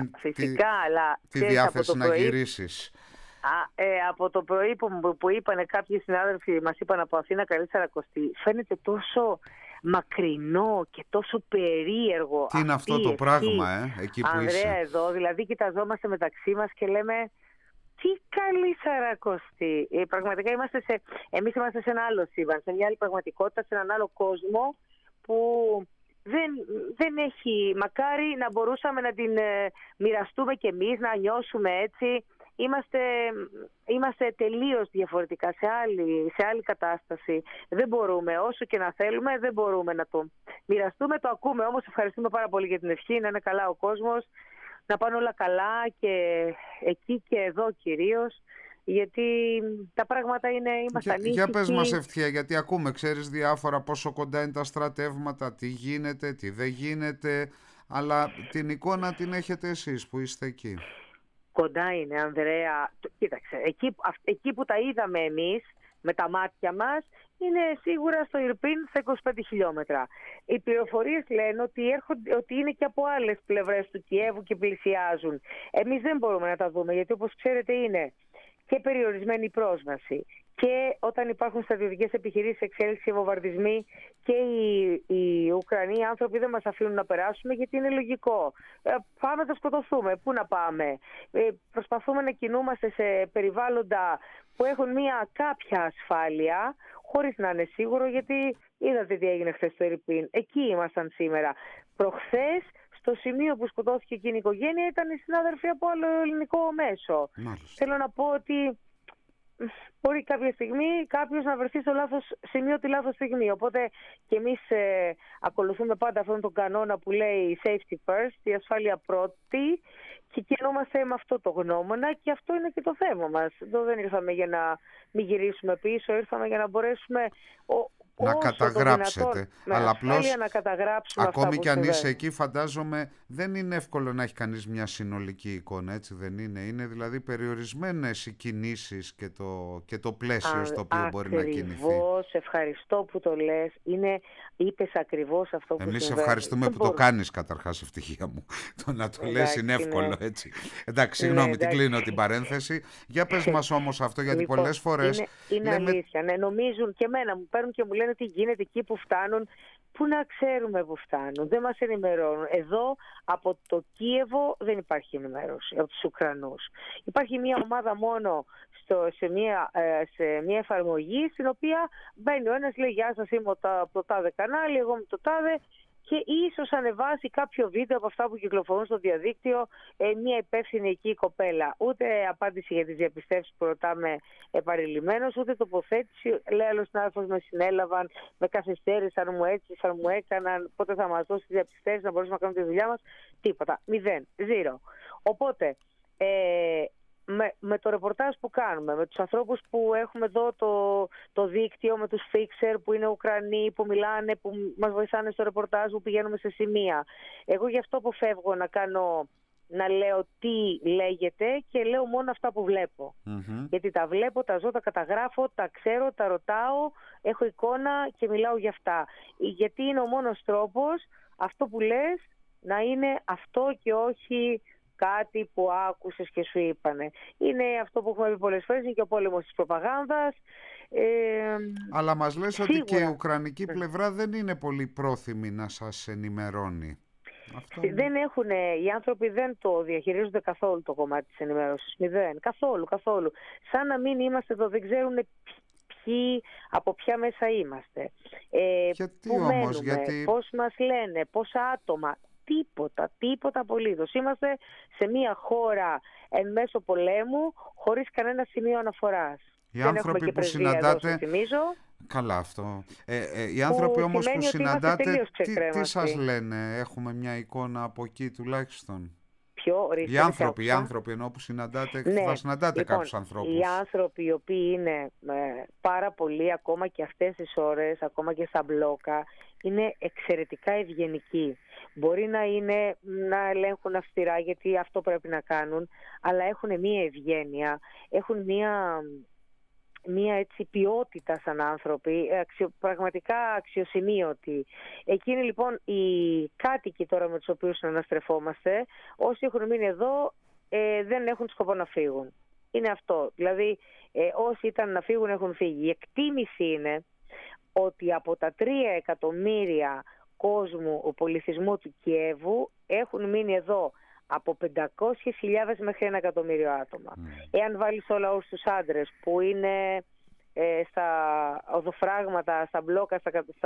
τη διάθεση να γυρίσεις? Από το πρωί που είπανε κάποιοι συνάδελφοι, μας είπαν από Αθήνα καλή Σαρακοστή, φαίνεται τόσο μακρινό και τόσο περίεργο. Τι είναι αυτό το πράγμα, εκεί που Ανδρέα, είσαι? εδώ, δηλαδή κοιταζόμαστε μεταξύ μας και λέμε τι καλή Σαρακοστή. Πραγματικά εμείς είμαστε σε ένα άλλο σύμπαν, σε μια άλλη πραγματικότητα, σε έναν άλλο κόσμο που δεν έχει, μακάρι να μπορούσαμε να την μοιραστούμε κι εμείς, να νιώσουμε έτσι. Είμαστε τελείως διαφορετικά, σε άλλη κατάσταση. Δεν μπορούμε, όσο και να θέλουμε, δεν μπορούμε να το μοιραστούμε. Το ακούμε όμως, ευχαριστούμε πάρα πολύ για την ευχή, να είναι καλά ο κόσμος, να πάνε όλα καλά και εκεί και εδώ κυρίως, γιατί τα πράγματα είμαστε ανήσυχοι. Για πες μας, Ευτυχία, γιατί ακούμε, ξέρεις διάφορα, πόσο κοντά είναι τα στρατεύματα, τι γίνεται, τι δεν γίνεται, αλλά την εικόνα την έχετε εσείς που είστε εκεί. Κοντά είναι, Ανδρέα. Κοίταξε, εκεί που τα είδαμε εμείς με τα μάτια μας είναι σίγουρα στο Ιρπίν στα 25 χιλιόμετρα. Οι πληροφορίες λένε ότι είναι και από άλλες πλευρές του Κιέβου και πλησιάζουν. Εμείς δεν μπορούμε να τα δούμε, γιατί όπως ξέρετε είναι και περιορισμένη πρόσβαση. Και όταν υπάρχουν στρατιωτικές επιχειρήσεις, εξέλιξη, βομβαρδισμοί, και οι Ουκρανοί άνθρωποι δεν μας αφήνουν να περάσουμε, γιατί είναι λογικό. Πάμε να σκοτωθούμε. Πού να πάμε? Προσπαθούμε να κινούμαστε σε περιβάλλοντα που έχουν κάποια ασφάλεια, χωρίς να είναι σίγουρο, γιατί είδατε τι έγινε χθες στο Ιρπίν. Εκεί ήμασταν σήμερα. Προχθές, στο σημείο που σκοτώθηκε εκείνη η οικογένεια, ήταν οι συνάδελφοι από άλλο ελληνικό μέσο. Μάλιστα. Θέλω να πω ότι μπορεί κάποια στιγμή κάποιος να βρεθεί στο λάθος σημείο τη λάθος στιγμή. Οπότε και εμείς ακολουθούμε πάντα αυτόν τον κανόνα που λέει safety first, η ασφάλεια πρώτη, και κινούμαστε με αυτό το γνώμονα, και αυτό είναι και το θέμα μας. Εδώ δεν ήρθαμε για να μην γυρίσουμε πίσω, ήρθαμε για να μπορέσουμε να καταγράψετε. Αλλά απλώς, να καταγράψουμε ακόμη κι αν είσαι εκεί, φαντάζομαι δεν είναι εύκολο να έχει κανείς μια συνολική εικόνα, έτσι δεν είναι? Είναι δηλαδή περιορισμένες οι κινήσεις και το πλαίσιο στο οποίο μπορεί να κινηθεί. Ακριβώς, ευχαριστώ που το λες. Είπες ακριβώς αυτό που Εμείς συμβαίνει. ευχαριστούμε που το κάνεις, καταρχάς, Ευτυχία μου. Το να το λες είναι εύκολο, έτσι. Εντάξει, συγγνώμη, την κλείνω την παρένθεση. Για πες μας όμως αυτό, γιατί Λοιπόν, πολλές φορές είναι αλήθεια. Ναι, νομίζουν και εμένα, μου παίρνουν και μου λένε τι γίνεται εκεί που φτάνουν, Πού να ξέρουμε που φτάνουν, δεν μας ενημερώνουν. Εδώ από το Κίεβο δεν υπάρχει ενημέρωση, από τους Ουκρανούς. Υπάρχει μια ομάδα μόνο σε μια εφαρμογή, στην οποία μπαίνει ο ένας, λέει «Γεια σας, είμαι από το τάδε κανάλι, εγώ είμαι το τάδε», και ίσως ανεβάσει κάποιο βίντεο από αυτά που κυκλοφορούν στο διαδίκτυο μια υπεύθυνη εκεί κοπέλα. Ούτε απάντηση για τις διαπιστεύσεις που ρωτάμε επαριλημμένως, ούτε τοποθέτηση. Λέει άλλος συνάδελφος, με συνέλαβαν, με καθυστέρησαν, μου έτσι, μου έκαναν, πότε θα μας δώσει τις διαπιστεύσεις να μπορέσουμε να κάνουμε τη δουλειά μας. Τίποτα. 0. 0. Οπότε, με το ρεπορτάζ που κάνουμε, με τους ανθρώπους που έχουμε εδώ το δίκτυο, με τους fixer που είναι Ουκρανοί, που μιλάνε, που μας βοηθάνε στο ρεπορτάζ, που πηγαίνουμε σε σημεία. Εγώ γι' αυτό αποφεύγω να λέω τι λέγεται και λέω μόνο αυτά που βλέπω. Γιατί τα βλέπω, τα ζω, τα καταγράφω, τα ξέρω, τα ρωτάω, έχω εικόνα και μιλάω γι' αυτά. Γιατί είναι ο μόνος τρόπος αυτό που λες να είναι αυτό και όχι κάτι που άκουσες και σου είπανε. Είναι αυτό που έχουμε πει πολλές φορές, είναι και ο πόλεμος της προπαγάνδας. Αλλά μας λες ότι και η ουκρανική πλευρά δεν είναι πολύ πρόθυμη να σας ενημερώνει. Δεν έχουν, οι άνθρωποι δεν το διαχειρίζονται καθόλου το κομμάτι της ενημέρωσης. 0. Καθόλου. Σαν να μην είμαστε εδώ, δεν ξέρουν από ποια μέσα είμαστε. Γιατί πού όμως, μένουμε, γιατί... πώς μας λένε, πόσα άτομα. Τίποτα απολύτως. Είμαστε σε μια χώρα εν μέσω πολέμου, χωρίς κανένα σημείο αναφοράς. Οι άνθρωποι που συναντάτε... Καλά αυτό. Οι άνθρωποι όμως που συναντάτε, τι σας λένε, έχουμε μια εικόνα από εκεί τουλάχιστον? Οι άνθρωποι ενώ που συναντάτε, θα συναντάτε κάποιους ανθρώπους. Οι άνθρωποι οι οποίοι είναι πάρα πολλοί, ακόμα και αυτές τις ώρες, ακόμα και στα μπλόκα, είναι εξαιρετικά ευγενικοί. Μπορεί να ελέγχουν αυστηρά, γιατί αυτό πρέπει να κάνουν, αλλά έχουν μία ευγένεια, έχουν μία έτσι ποιότητα σαν άνθρωποι, πραγματικά αξιοσημείωτοι. Εκείνοι λοιπόν οι κάτοικοι τώρα με τους οποίους συναναστρεφόμαστε, όσοι έχουν μείνει εδώ δεν έχουν σκοπό να φύγουν. Είναι αυτό. Δηλαδή όσοι ήταν να φύγουν έχουν φύγει. Η εκτίμηση είναι ότι από τα 3 εκατομμύρια κόσμου πληθυσμού του Κιέβου έχουν μείνει εδώ από 500.000 μέχρι 1 εκατομμύριο άτομα. Εάν βάλεις όλα όσους τους άντρες που είναι στα οδοφράγματα, στα μπλόκα,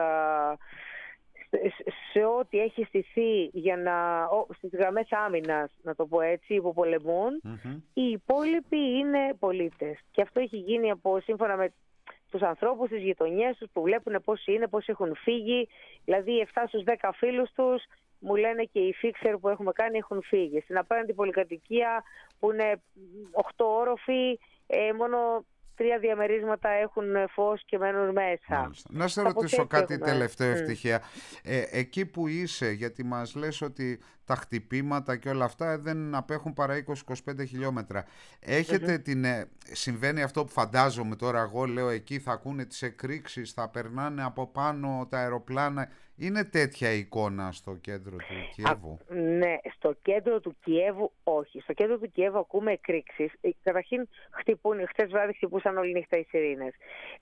σε ό,τι έχει στηθεί στις γραμμές άμυνας, να το πω έτσι, που πολεμούν, οι υπόλοιποι είναι πολίτες. Και αυτό έχει γίνει σύμφωνα με τους ανθρώπους, τις γειτονιές τους, που βλέπουν πώς είναι, πώς έχουν φύγει. Δηλαδή 7 στους 10 φίλους τους, μου λένε, και οι fixer που έχουμε κάνει έχουν φύγει. Στην απέναντι πολυκατοικία που είναι 8 όροφοι, μόνο 3 διαμερίσματα έχουν φως και μένουν μέσα. Μάλιστα. Να σε ρωτήσω κάτι τελευταίο, ευτυχία. Εκεί που είσαι, γιατί μας λες ότι τα χτυπήματα και όλα αυτά δεν απέχουν παρά 20-25 χιλιόμετρα. Έχετε συμβαίνει αυτό που φαντάζομαι τώρα, εγώ λέω εκεί θα ακούνε τις εκρήξεις, θα περνάνε από πάνω τα αεροπλάνα. Είναι τέτοια εικόνα στο κέντρο του Κιέβου? Ναι, στο κέντρο του Κιέβου όχι. Στο κέντρο του Κιέβου ακούμε εκρήξεις. Καταρχήν χτες βράδυ χτυπούσαν όλη νύχτα οι σιρήνες.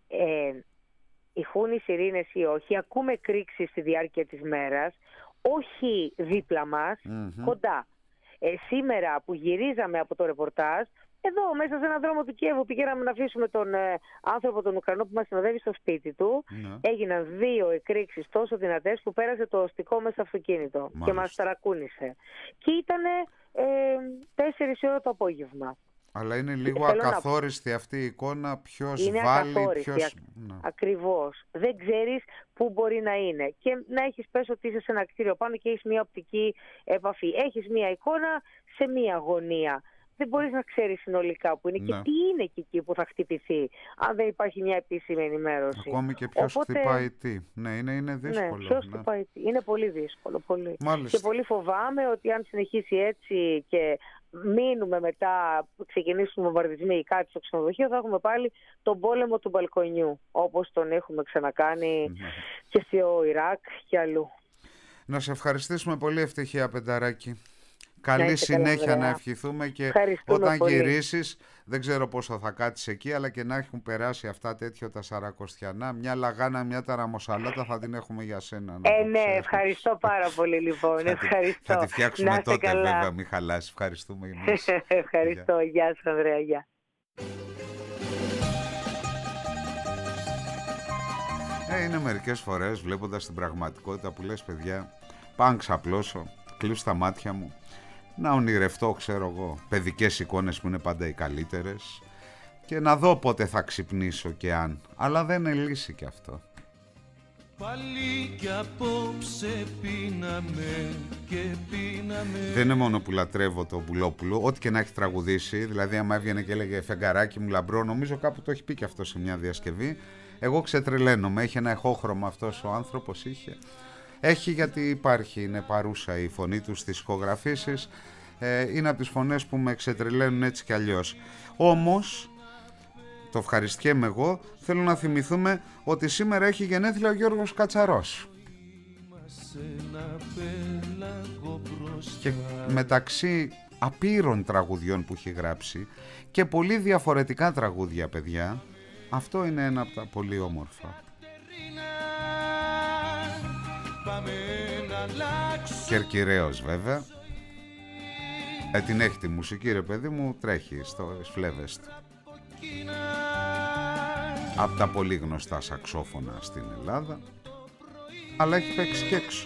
Ηχούν οι σιρήνες ή όχι, ακούμε εκρήξεις στη διάρκεια της μέρας, όχι δίπλα μας, κοντά. Σήμερα που γυρίζαμε από το ρεπορτάζ, εδώ μέσα σε έναν δρόμο του Κιέβου πηγαίναμε να αφήσουμε τον άνθρωπο, τον Ουκρανό που μας συνοδεύει, στο σπίτι του. Έγιναν 2 εκρήξεις τόσο δυνατές που πέρασε το οστικό μέσα στο αυτοκίνητο και μας ταρακούνησε. Και ήταν 4 ώρα το απόγευμα. Αλλά είναι λίγο ακαθόριστη αυτή η εικόνα, ποιος είναι βάλει, ποιος... Ακριβώς. Δεν ξέρεις πού μπορεί να είναι. Και να έχεις πες ότι είσαι σε ένα κτίριο πάνω και έχεις μια οπτική επαφή. Έχεις μια εικόνα σε μια γωνία. Δεν μπορείς να ξέρεις συνολικά που είναι και τι είναι και εκεί που θα χτυπηθεί, αν δεν υπάρχει μια επίσημη ενημέρωση. Ακόμη και ποιος χτυπάει τι. Ναι, είναι δύσκολο. Ναι, ποιος χτυπάει τι. Είναι πολύ δύσκολο. Πολύ. Και πολύ φοβάμαι ότι αν συνεχίσει έτσι και μείνουμε μετά, ξεκινήσουν βομβαρδισμοί ή κάτι στο ξενοδοχείο, θα έχουμε πάλι τον πόλεμο του μπαλκονιού, όπως τον έχουμε ξανακάνει και στο Ιράκ και αλλού. Να σε ευχαριστήσουμε πολύ, Ευτυχία Πενταράκη. Καλή συνέχεια να ευχηθούμε και όταν γυρίσεις, δεν ξέρω πόσο θα κάτσεις εκεί, αλλά και να έχουν περάσει αυτά τέτοιο τα σαρακοστιανά, μια λαγάνα, μια ταραμοσαλάτα θα την έχουμε για σένα. Ναι, ευχαριστώ πάρα πολύ λοιπόν. Θα τη φτιάξουμε τότε καλά. Βέβαια, μην χαλάσεις. Ευχαριστούμε εμείς. Ευχαριστώ. Γεια σου Ανδρέα. Γεια. Είναι μερικές φορές βλέποντας την πραγματικότητα που λες, παιδιά, πάνε ξαπλώσω, κλείσω τα μάτια μου, να ονειρευτώ, ξέρω εγώ, παιδικές εικόνες που είναι πάντα οι καλύτερες και να δω πότε θα ξυπνήσω και αν. Αλλά δεν είναι λύση κι αυτό. Πάλι κι απόψε πίναμε και πίναμε. Δεν είναι μόνο που λατρεύω το Βουλόπουλο, ό,τι και να έχει τραγουδήσει, δηλαδή άμα έβγαινε και έλεγε φεγγαράκι μου λαμπρό, νομίζω κάπου το έχει πει και αυτό σε μια διασκευή. Εγώ ξετρελαίνομαι, έχει ένα εχόχρωμα αυτός ο άνθρωπος, είχε. Έχει γιατί υπάρχει, είναι παρούσα η φωνή του στις ηχογραφήσεις, είναι από τις φωνές που με ξετρελαίνουν έτσι κι αλλιώς. Όμως, το ευχαριστιέμαι εγώ, θέλω να θυμηθούμε ότι σήμερα έχει γενέθλια ο Γιώργος Κατσαρός. Και μεταξύ απείρων τραγουδιών που έχει γράψει και πολύ διαφορετικά τραγούδια, παιδιά, αυτό είναι ένα από τα πολύ όμορφα. Κερκυραίος βέβαια. Την έχει τη μουσική, ρε παιδί μου, τρέχει στις φλέβες του. Από τα πολύ γνωστά σαξόφωνα στην Ελλάδα, αλλά έχει παίξει και έξω.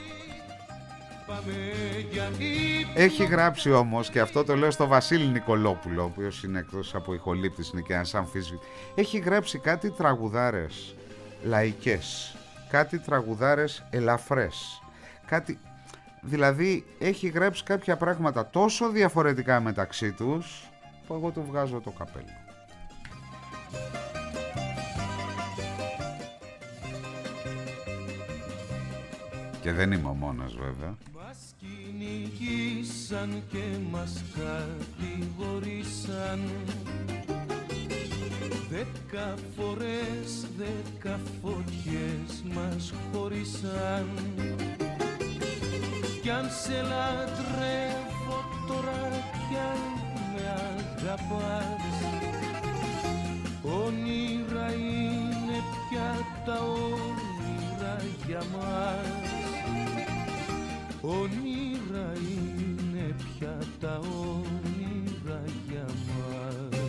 Έχει γράψει όμως, και αυτό το λέω στο Βασίλη Νικολόπουλο, ο οποίος είναι εκτός από ηχολήπτης, είναι και ένας αμφίσβητος, έχει γράψει κάτι τραγουδάρες λαϊκές, κάτι τραγουδάρες ελαφρές, κάτι, δηλαδή έχει γράψει κάποια πράγματα τόσο διαφορετικά μεταξύ τους που εγώ του βγάζω το καπέλο. Και δεν είμαι ο μόνος βέβαια. Μας κυνηγήσαν και μας κατηγορήσαν 10 φορές 10 φωτιές μας χωρίσαν. Κι αν σε λατρεύω τώρα κι αν με αγαπάς, όνειρα είναι πια τα όνειρα για μας. Όνειρα είναι πια τα όνειρα για μας.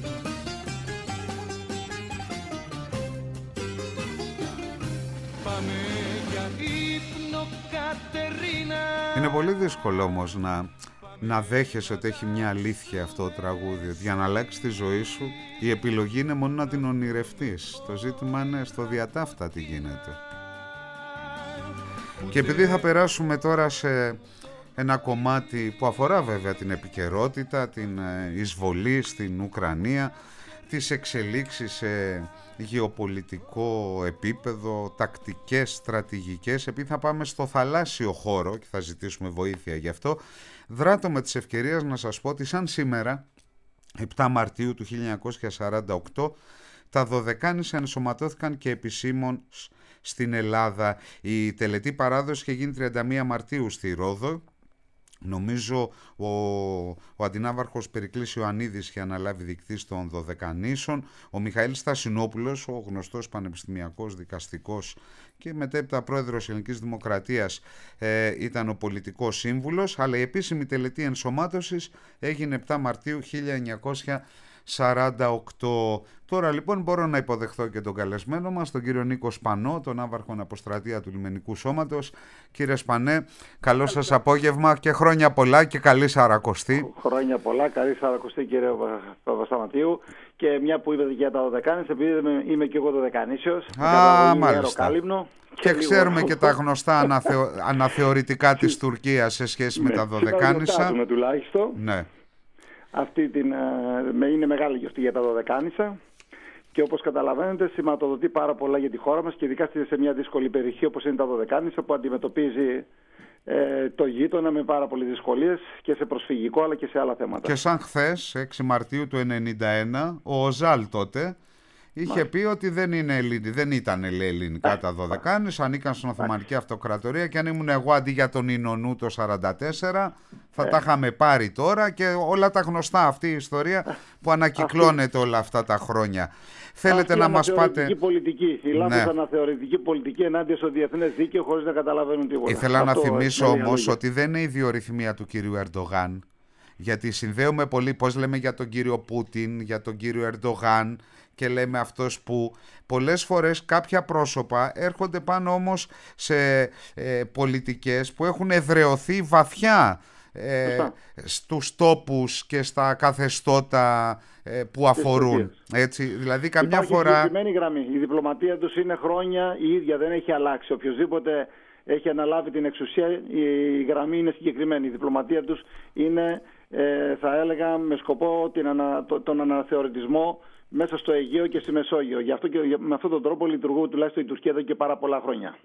Πάμε για ύπνο, Κατερίνα. Είναι πολύ δύσκολο όμως να δέχεσαι ότι έχει μια αλήθεια αυτό το τραγούδι, ότι για να αλλάξει τη ζωή σου η επιλογή είναι μόνο να την ονειρευτείς. Το ζήτημα είναι στο διατάφτα τι γίνεται. Και επειδή θα περάσουμε τώρα σε ένα κομμάτι που αφορά βέβαια την επικαιρότητα, την εισβολή στην Ουκρανία, τις εξελίξεις σε γεωπολιτικό επίπεδο, τακτικές, στρατηγικές, επειδή θα πάμε στο θαλάσσιο χώρο και θα ζητήσουμε βοήθεια γι' αυτό, δράτω με τις ευκαιρίες να σας πω ότι σαν σήμερα, 7 Μαρτίου του 1948, τα Δωδεκάνησα ενσωματώθηκαν και επισήμως στην Ελλάδα. Η τελετή παράδοση είχε γίνει 31 Μαρτίου στη Ρόδο. Νομίζω ο αντινάβαρχος Περικλής Ιωαννίδης είχε αναλάβει δικτής των Δωδεκανήσων. Ο Μιχαήλ Στασινόπουλος, ο γνωστός πανεπιστημιακός δικαστικός και μετέπειτα πρόεδρος Ελληνικής Δημοκρατίας, ήταν ο πολιτικός σύμβουλος, αλλά η επίσημη τελετή ενσωμάτωσης έγινε 7 Μαρτίου 1948. Τώρα λοιπόν μπορώ να υποδεχθώ και τον καλεσμένο μας, τον κύριο Νίκο Σπανό, τον ναύαρχο αποστρατεία του Λιμενικού Σώματος. Κύριε Σπανέ, καλό σας απόγευμα και χρόνια πολλά και καλή Σαρακοστή. Χρόνια πολλά, καλή Σαρακοστή κύριε Παπασταματίου. Και μια που είπατε για τα Δωδεκάνησα, επειδή είμαι και εγώ Δωδεκανήσιος, μάλιστα. Και ξέρουμε και τα γνωστά αναθεωρητικά της Τουρκίας σε σχέση με τα Δωδεκάνησα. Τουλάχιστον. Ναι. Είναι μεγάλη γιορτή για τα Δωδεκάνησα και όπως καταλαβαίνετε σηματοδοτεί πάρα πολλά για τη χώρα μας και ειδικά σε μια δύσκολη περιοχή όπως είναι τα Δωδεκάνησα, που αντιμετωπίζει το γείτονα με πάρα πολλές δυσκολίες και σε προσφυγικό αλλά και σε άλλα θέματα. Και σαν χθες, 6 Μαρτίου του 1991, ο Οζάλ τότε είχε πει ότι δεν ήταν ελληνικά τα Δωδεκάνησα, ανήκαν στην Οθωμανική Αυτοκρατορία και αν ήμουν εγώ αντί για τον Ινωνού το 1944 θα τα είχαμε πάρει τώρα και όλα τα γνωστά, αυτή η ιστορία που ανακυκλώνεται όλα αυτά τα χρόνια. Θέλετε να μας πάτε... Η λάθος αναθεωρητική πολιτική ενάντια στο διεθνές δίκαιο χωρίς να καταλαβαίνουν τίποτα. Ήθελα να θυμίσω όμως ότι δεν είναι ιδιορυθμία του κυρίου Ερντογάν, γιατί συνδέουμε πολύ, πώς λέμε για τον κύριο Πούτιν, για τον κύριο Ερντογάν και λέμε αυτός που πολλές φορές κάποια πρόσωπα έρχονται πάνω όμως σε πολιτικές που έχουν εδραιωθεί βαθιά στους τόπους και στα καθεστώτα που αφορούν. Έτσι, δηλαδή καμιά φορά... Συγκεκριμένη γραμμή. Η διπλωματία τους είναι χρόνια η ίδια, δεν έχει αλλάξει. Οποιοςδήποτε έχει αναλάβει την εξουσία, η γραμμή είναι συγκεκριμένη. Η διπλωματία τους είναι, θα έλεγα, με σκοπό τον αναθεωρητισμό μέσα στο Αιγαίο και στη Μεσόγειο. Γι' αυτό και με αυτόν τον τρόπο λειτουργούν τουλάχιστον η Τουρκία εδώ και πάρα πολλά χρόνια.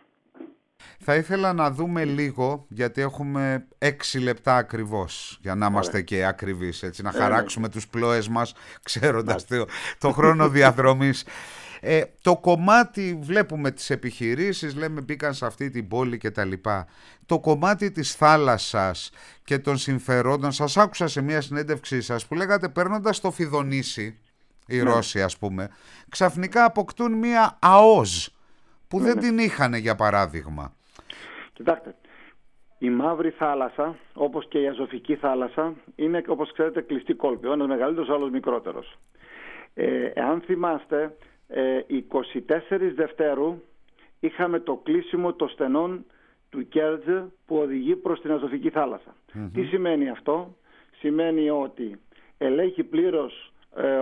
Θα ήθελα να δούμε λίγο, γιατί έχουμε 6 λεπτά ακριβώς, για να είμαστε και ακριβείς, έτσι, να χαράξουμε τους πλώες μας, ξέροντας το χρόνο διαδρομής. Το κομμάτι, βλέπουμε τις επιχειρήσεις, λέμε μπήκαν σε αυτή την πόλη και τα λοιπά. Το κομμάτι της θάλασσας και των συμφερόντων, σας άκουσα σε μια συνέντευξή σας που λέγατε παίρνοντας το Φιδονήσι, οι Ρώσοι ας πούμε, ξαφνικά αποκτούν μια ΑΟΣ που δεν την είχαν για παράδειγμα. Κοιτάξτε, η Μαύρη Θάλασσα, όπως και η Αζωφική Θάλασσα, είναι όπως ξέρετε κλειστή κόλπη. Ο ένας μεγαλύτερος, ο άλλος μικρότερος. Εάν θυμάστε, 24 Δευτέρου είχαμε το κλείσιμο των στενών του Κέρτζ που οδηγεί προς την Αζωφική Θάλασσα. Τι σημαίνει αυτό? Σημαίνει ότι ελέγχει πλήρως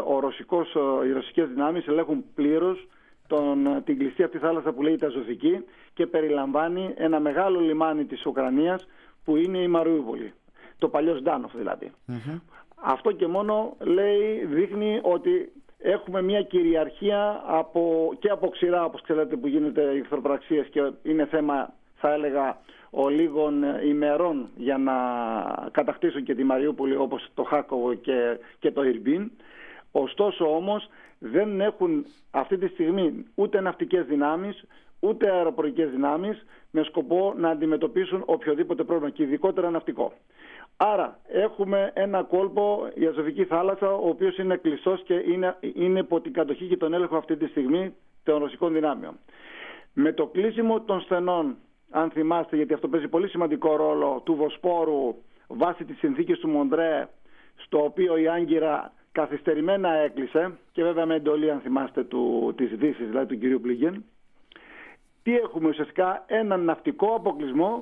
οι ρωσικές δυνάμεις ελέγχουν πλήρως την κλειστή αυτή θάλασσα που λέγεται Αζωφική και περιλαμβάνει ένα μεγάλο λιμάνι της Ουκρανίας που είναι η Μαριούπολη, το παλιό Σντάνοφ δηλαδή. Αυτό και μόνο δείχνει ότι έχουμε μια κυριαρχία και από ξηρά, όπως ξέρετε, που γίνεται οι εχθροπραξίες και είναι θέμα, θα έλεγα, ολίγων ημερών για να κατακτήσουν και τη Μαριούπολη, όπως το Χάκοβο και το Ιρπίν. Ωστόσο όμως δεν έχουν αυτή τη στιγμή ούτε ναυτικές δυνάμεις ούτε αεροπορικές δυνάμεις με σκοπό να αντιμετωπίσουν οποιοδήποτε πρόβλημα και ειδικότερα ναυτικό. Άρα έχουμε ένα κόλπο, η Αζωφική Θάλασσα, ο οποίος είναι κλειστός και είναι υπό την κατοχή και τον έλεγχο αυτή τη στιγμή των ρωσικών δυνάμεων. Με το κλείσιμο των στενών, αν θυμάστε, γιατί αυτό παίζει πολύ σημαντικό ρόλο, του Βοσπόρου βάσει τις συνθήκες του Μοντρέ, στο οποίο η Άγκυρα καθυστερημένα έκλεισε και βέβαια με εντολή, αν θυμάστε, της Δύσης, δηλαδή του κυρίου Πλίγεν. Τι έχουμε ουσιαστικά? Έναν ναυτικό αποκλεισμό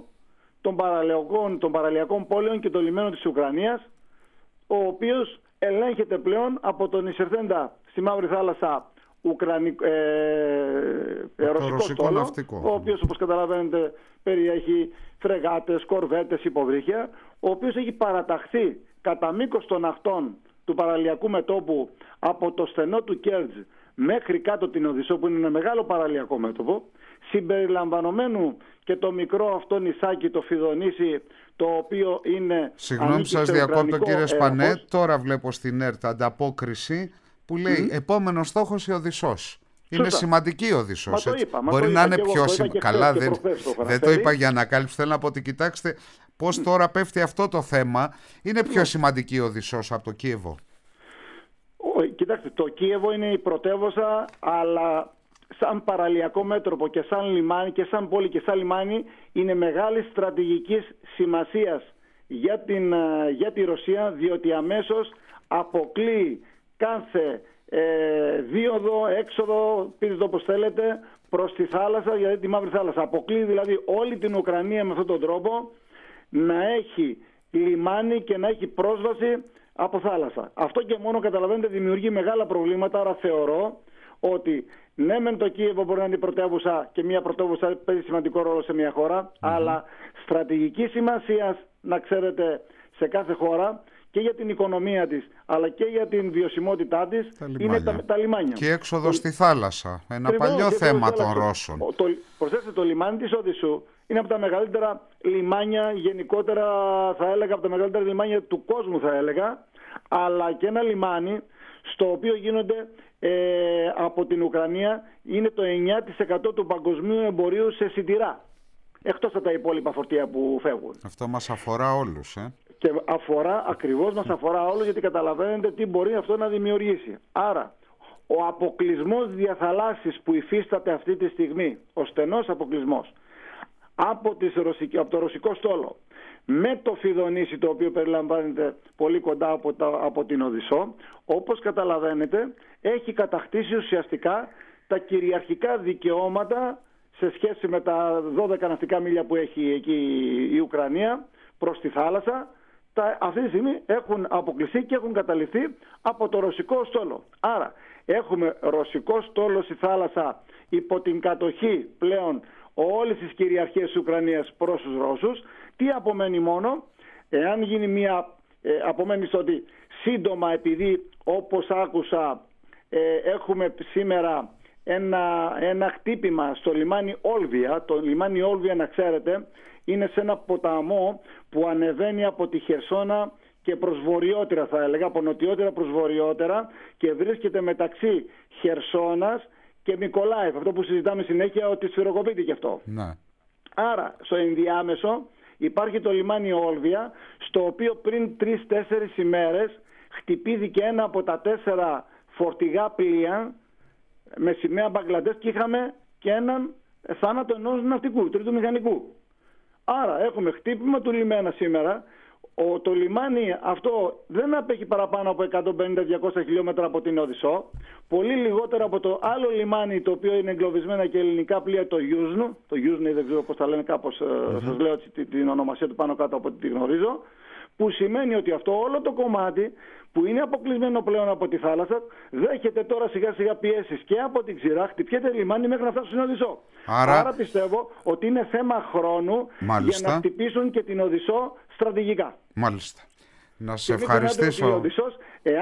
των παραλιακών πόλεων και των λιμένων της Ουκρανίας, ο οποίος ελέγχεται πλέον από τον εισερθέντα στη Μαύρη Θάλασσα ρωσικό στόλο, ο οποίος, όπως καταλαβαίνετε, περιέχει φρεγάτες, κορβέτες, υποβρύχια, ο οποίος έχει παραταχθεί κατά μήκος των ακτών του παραλιακού μετώπου από το στενό του Κέρτζ μέχρι κάτω την Οδυσσό, που είναι ένα μεγάλο παραλιακό μέτωπο, συμπεριλαμβανομένου και το μικρό αυτό νησάκι, το Φιδονήσι, το οποίο είναι... Συγγνώμη σας διακόπτω κύριε Σπανέ, τώρα βλέπω στην ΕΡΤ ανταπόκριση που λέει επόμενος στόχος η Οδυσσός. Είναι σημαντική η Οδυσσός. Μπορεί να είναι πιο σημαντική. Καλά, δεν το είπα για ανακάλυψη. Θέλω να πω ότι κοιτάξτε πώς τώρα πέφτει αυτό το θέμα. Είναι πιο σημαντική η Οδυσσός από το Κίεβο. Κοιτάξτε, το Κίεβο είναι η πρωτεύουσα, αλλά σαν παραλιακό μέτωπο και σαν λιμάνι και σαν πόλη και σαν λιμάνι είναι μεγάλης στρατηγικής σημασίας για τη Ρωσία, διότι αμέσως αποκλείει κάθε δίωδο, έξοδο, πείτε το όπως θέλετε, προς τη θάλασσα, δηλαδή τη Μαύρη Θάλασσα. Αποκλείει δηλαδή όλη την Ουκρανία με αυτόν τον τρόπο να έχει λιμάνι και να έχει πρόσβαση από θάλασσα. Αυτό και μόνο, καταλαβαίνετε, δημιουργεί μεγάλα προβλήματα. Άρα θεωρώ ότι ναι, μεν το Κίεβο μπορεί να είναι η πρωτεύουσα και μια πρωτεύουσα παίζει σημαντικό ρόλο σε μια χώρα, αλλά στρατηγική σημασία, να ξέρετε, σε κάθε χώρα και για την οικονομία της αλλά και για την βιωσιμότητά της είναι τα λιμάνια. Και έξοδο στη θάλασσα. Ένα παλιό θέμα των Ρώσων. Προσέξτε, το λιμάνι της Οδυσσού είναι από τα μεγαλύτερα λιμάνια, γενικότερα θα έλεγα από τα μεγαλύτερα λιμάνια του κόσμου, θα έλεγα, αλλά και ένα λιμάνι στο οποίο γίνονται από την Ουκρανία είναι το 9% του παγκοσμίου εμπορίου σε σιτηρά. Εκτός από τα υπόλοιπα φορτία που φεύγουν. Αυτό μας αφορά όλους, Και ακριβώς μας αφορά όλους, γιατί καταλαβαίνετε τι μπορεί αυτό να δημιουργήσει. Άρα, ο αποκλεισμός διαθαλάσσης που υφίσταται αυτή τη στιγμή, ο στενός αποκλεισμός από το ρωσικό στόλο με το Φιδονήσι, το οποίο περιλαμβάνεται πολύ κοντά από την Οδυσσό, όπως καταλαβαίνετε, έχει κατακτήσει ουσιαστικά τα κυριαρχικά δικαιώματα σε σχέση με τα 12 ναυτικά μίλια που έχει εκεί η Ουκρανία προς τη θάλασσα. Αυτή τη στιγμή έχουν αποκλειστεί και έχουν καταληφθεί από το ρωσικό στόλο. Άρα έχουμε ρωσικό στόλο στη θάλασσα υπό την κατοχή πλέον όλες τις κυριαρχίες της Ουκρανίας προς τους Ρώσους. Τι απομένει μόνο? Εάν γίνει απομένει στο ότι σύντομα, επειδή όπως άκουσα έχουμε σήμερα ένα χτύπημα στο λιμάνι Όλβια. Το λιμάνι Όλβια, να ξέρετε, είναι σε ένα ποταμό που ανεβαίνει από τη Χερσόνα και προς βορειότερα, θα έλεγα, από νοτιότερα προς βορειότερα, και βρίσκεται μεταξύ Χερσόνας και Μικολάιβ. Αυτό που συζητάμε συνέχεια, ότι σφυροκοπείται και αυτό. Ναι. Άρα στο ενδιάμεσο υπάρχει το λιμάνι Όλβια, στο οποίο πριν 3-4 ημέρες χτυπήθηκε ένα από τα 4 φορτηγά πλοία με σημαία Μπαγκλαντές, και είχαμε και έναν θάνατο ενός ναυτικού, τρίτου μηχανικού. Άρα έχουμε χτύπημα του λιμένα σήμερα. Το λιμάνι αυτό δεν απέχει παραπάνω από 150-200 χιλιόμετρα από την Οδυσσό, πολύ λιγότερο από το άλλο λιμάνι, το οποίο είναι εγκλωβισμένα και ελληνικά πλοία, το Γιούσνου. Το Γιούσνου, δεν ξέρω πώς τα λένε, κάπως σας λέω την ονομασία του πάνω κάτω από ό,τι τη γνωρίζω, που σημαίνει ότι αυτό όλο το κομμάτι που είναι αποκλεισμένο πλέον από τη θάλασσα δέχεται τώρα σιγά σιγά πιέσεις και από την ξηρά, χτυπιέται λιμάνι μέχρι να φτάσουν στην Οδυσσό. Άρα πιστεύω ότι είναι θέμα χρόνου. Μάλιστα. Για να χτυπήσουν και την Οδυσσό στρατηγικά. Μάλιστα. Να σε ευχαριστήσω. Η Οδυσσός,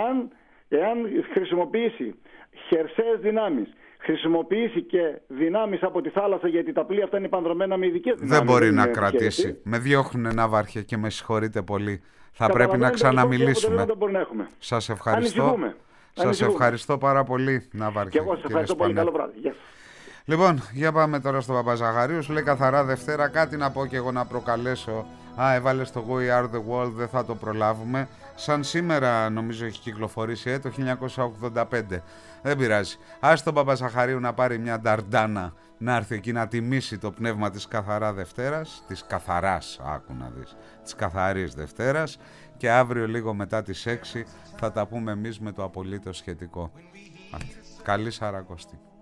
εάν χρησιμοποιήσει χερσαίες δυνάμεις, χρησιμοποιήσει και δυνάμεις από τη θάλασσα, γιατί τα πλοία αυτά είναι πανδρομένα με ειδικές δυνάμεις. Δεν μπορεί να κρατήσει. Με διώχνουνε, Ναύαρχε, και με συγχωρείτε πολύ. Θα πρέπει να ξαναμιλήσουμε. Σας ευχαριστώ. Σας ευχαριστώ πάρα πολύ, Ναύαρχε. Και εγώ σας ευχαριστώ πολύ. Καλό βράδυ. Λοιπόν, για πάμε τώρα στο Παπαζαχαρίου. Σου λέει καθαρά Δευτέρα. Κάτι να πω και εγώ να προκαλέσω. Έβαλε το We Are The World, δεν θα το προλάβουμε. Σαν σήμερα νομίζω έχει κυκλοφορήσει το 1985. Δεν πειράζει. Ας τον Παπαζαχαρίου να πάρει μια νταρντάνα, να έρθει εκεί να τιμήσει το πνεύμα της καθαρά Δευτέρας, της καθαράς, άκου να δεις, της καθαρής Δευτέρας, και αύριο λίγο μετά τις 6 θα τα πούμε εμείς με το απολύτως σχετικό. Καλή Σαρακοστή.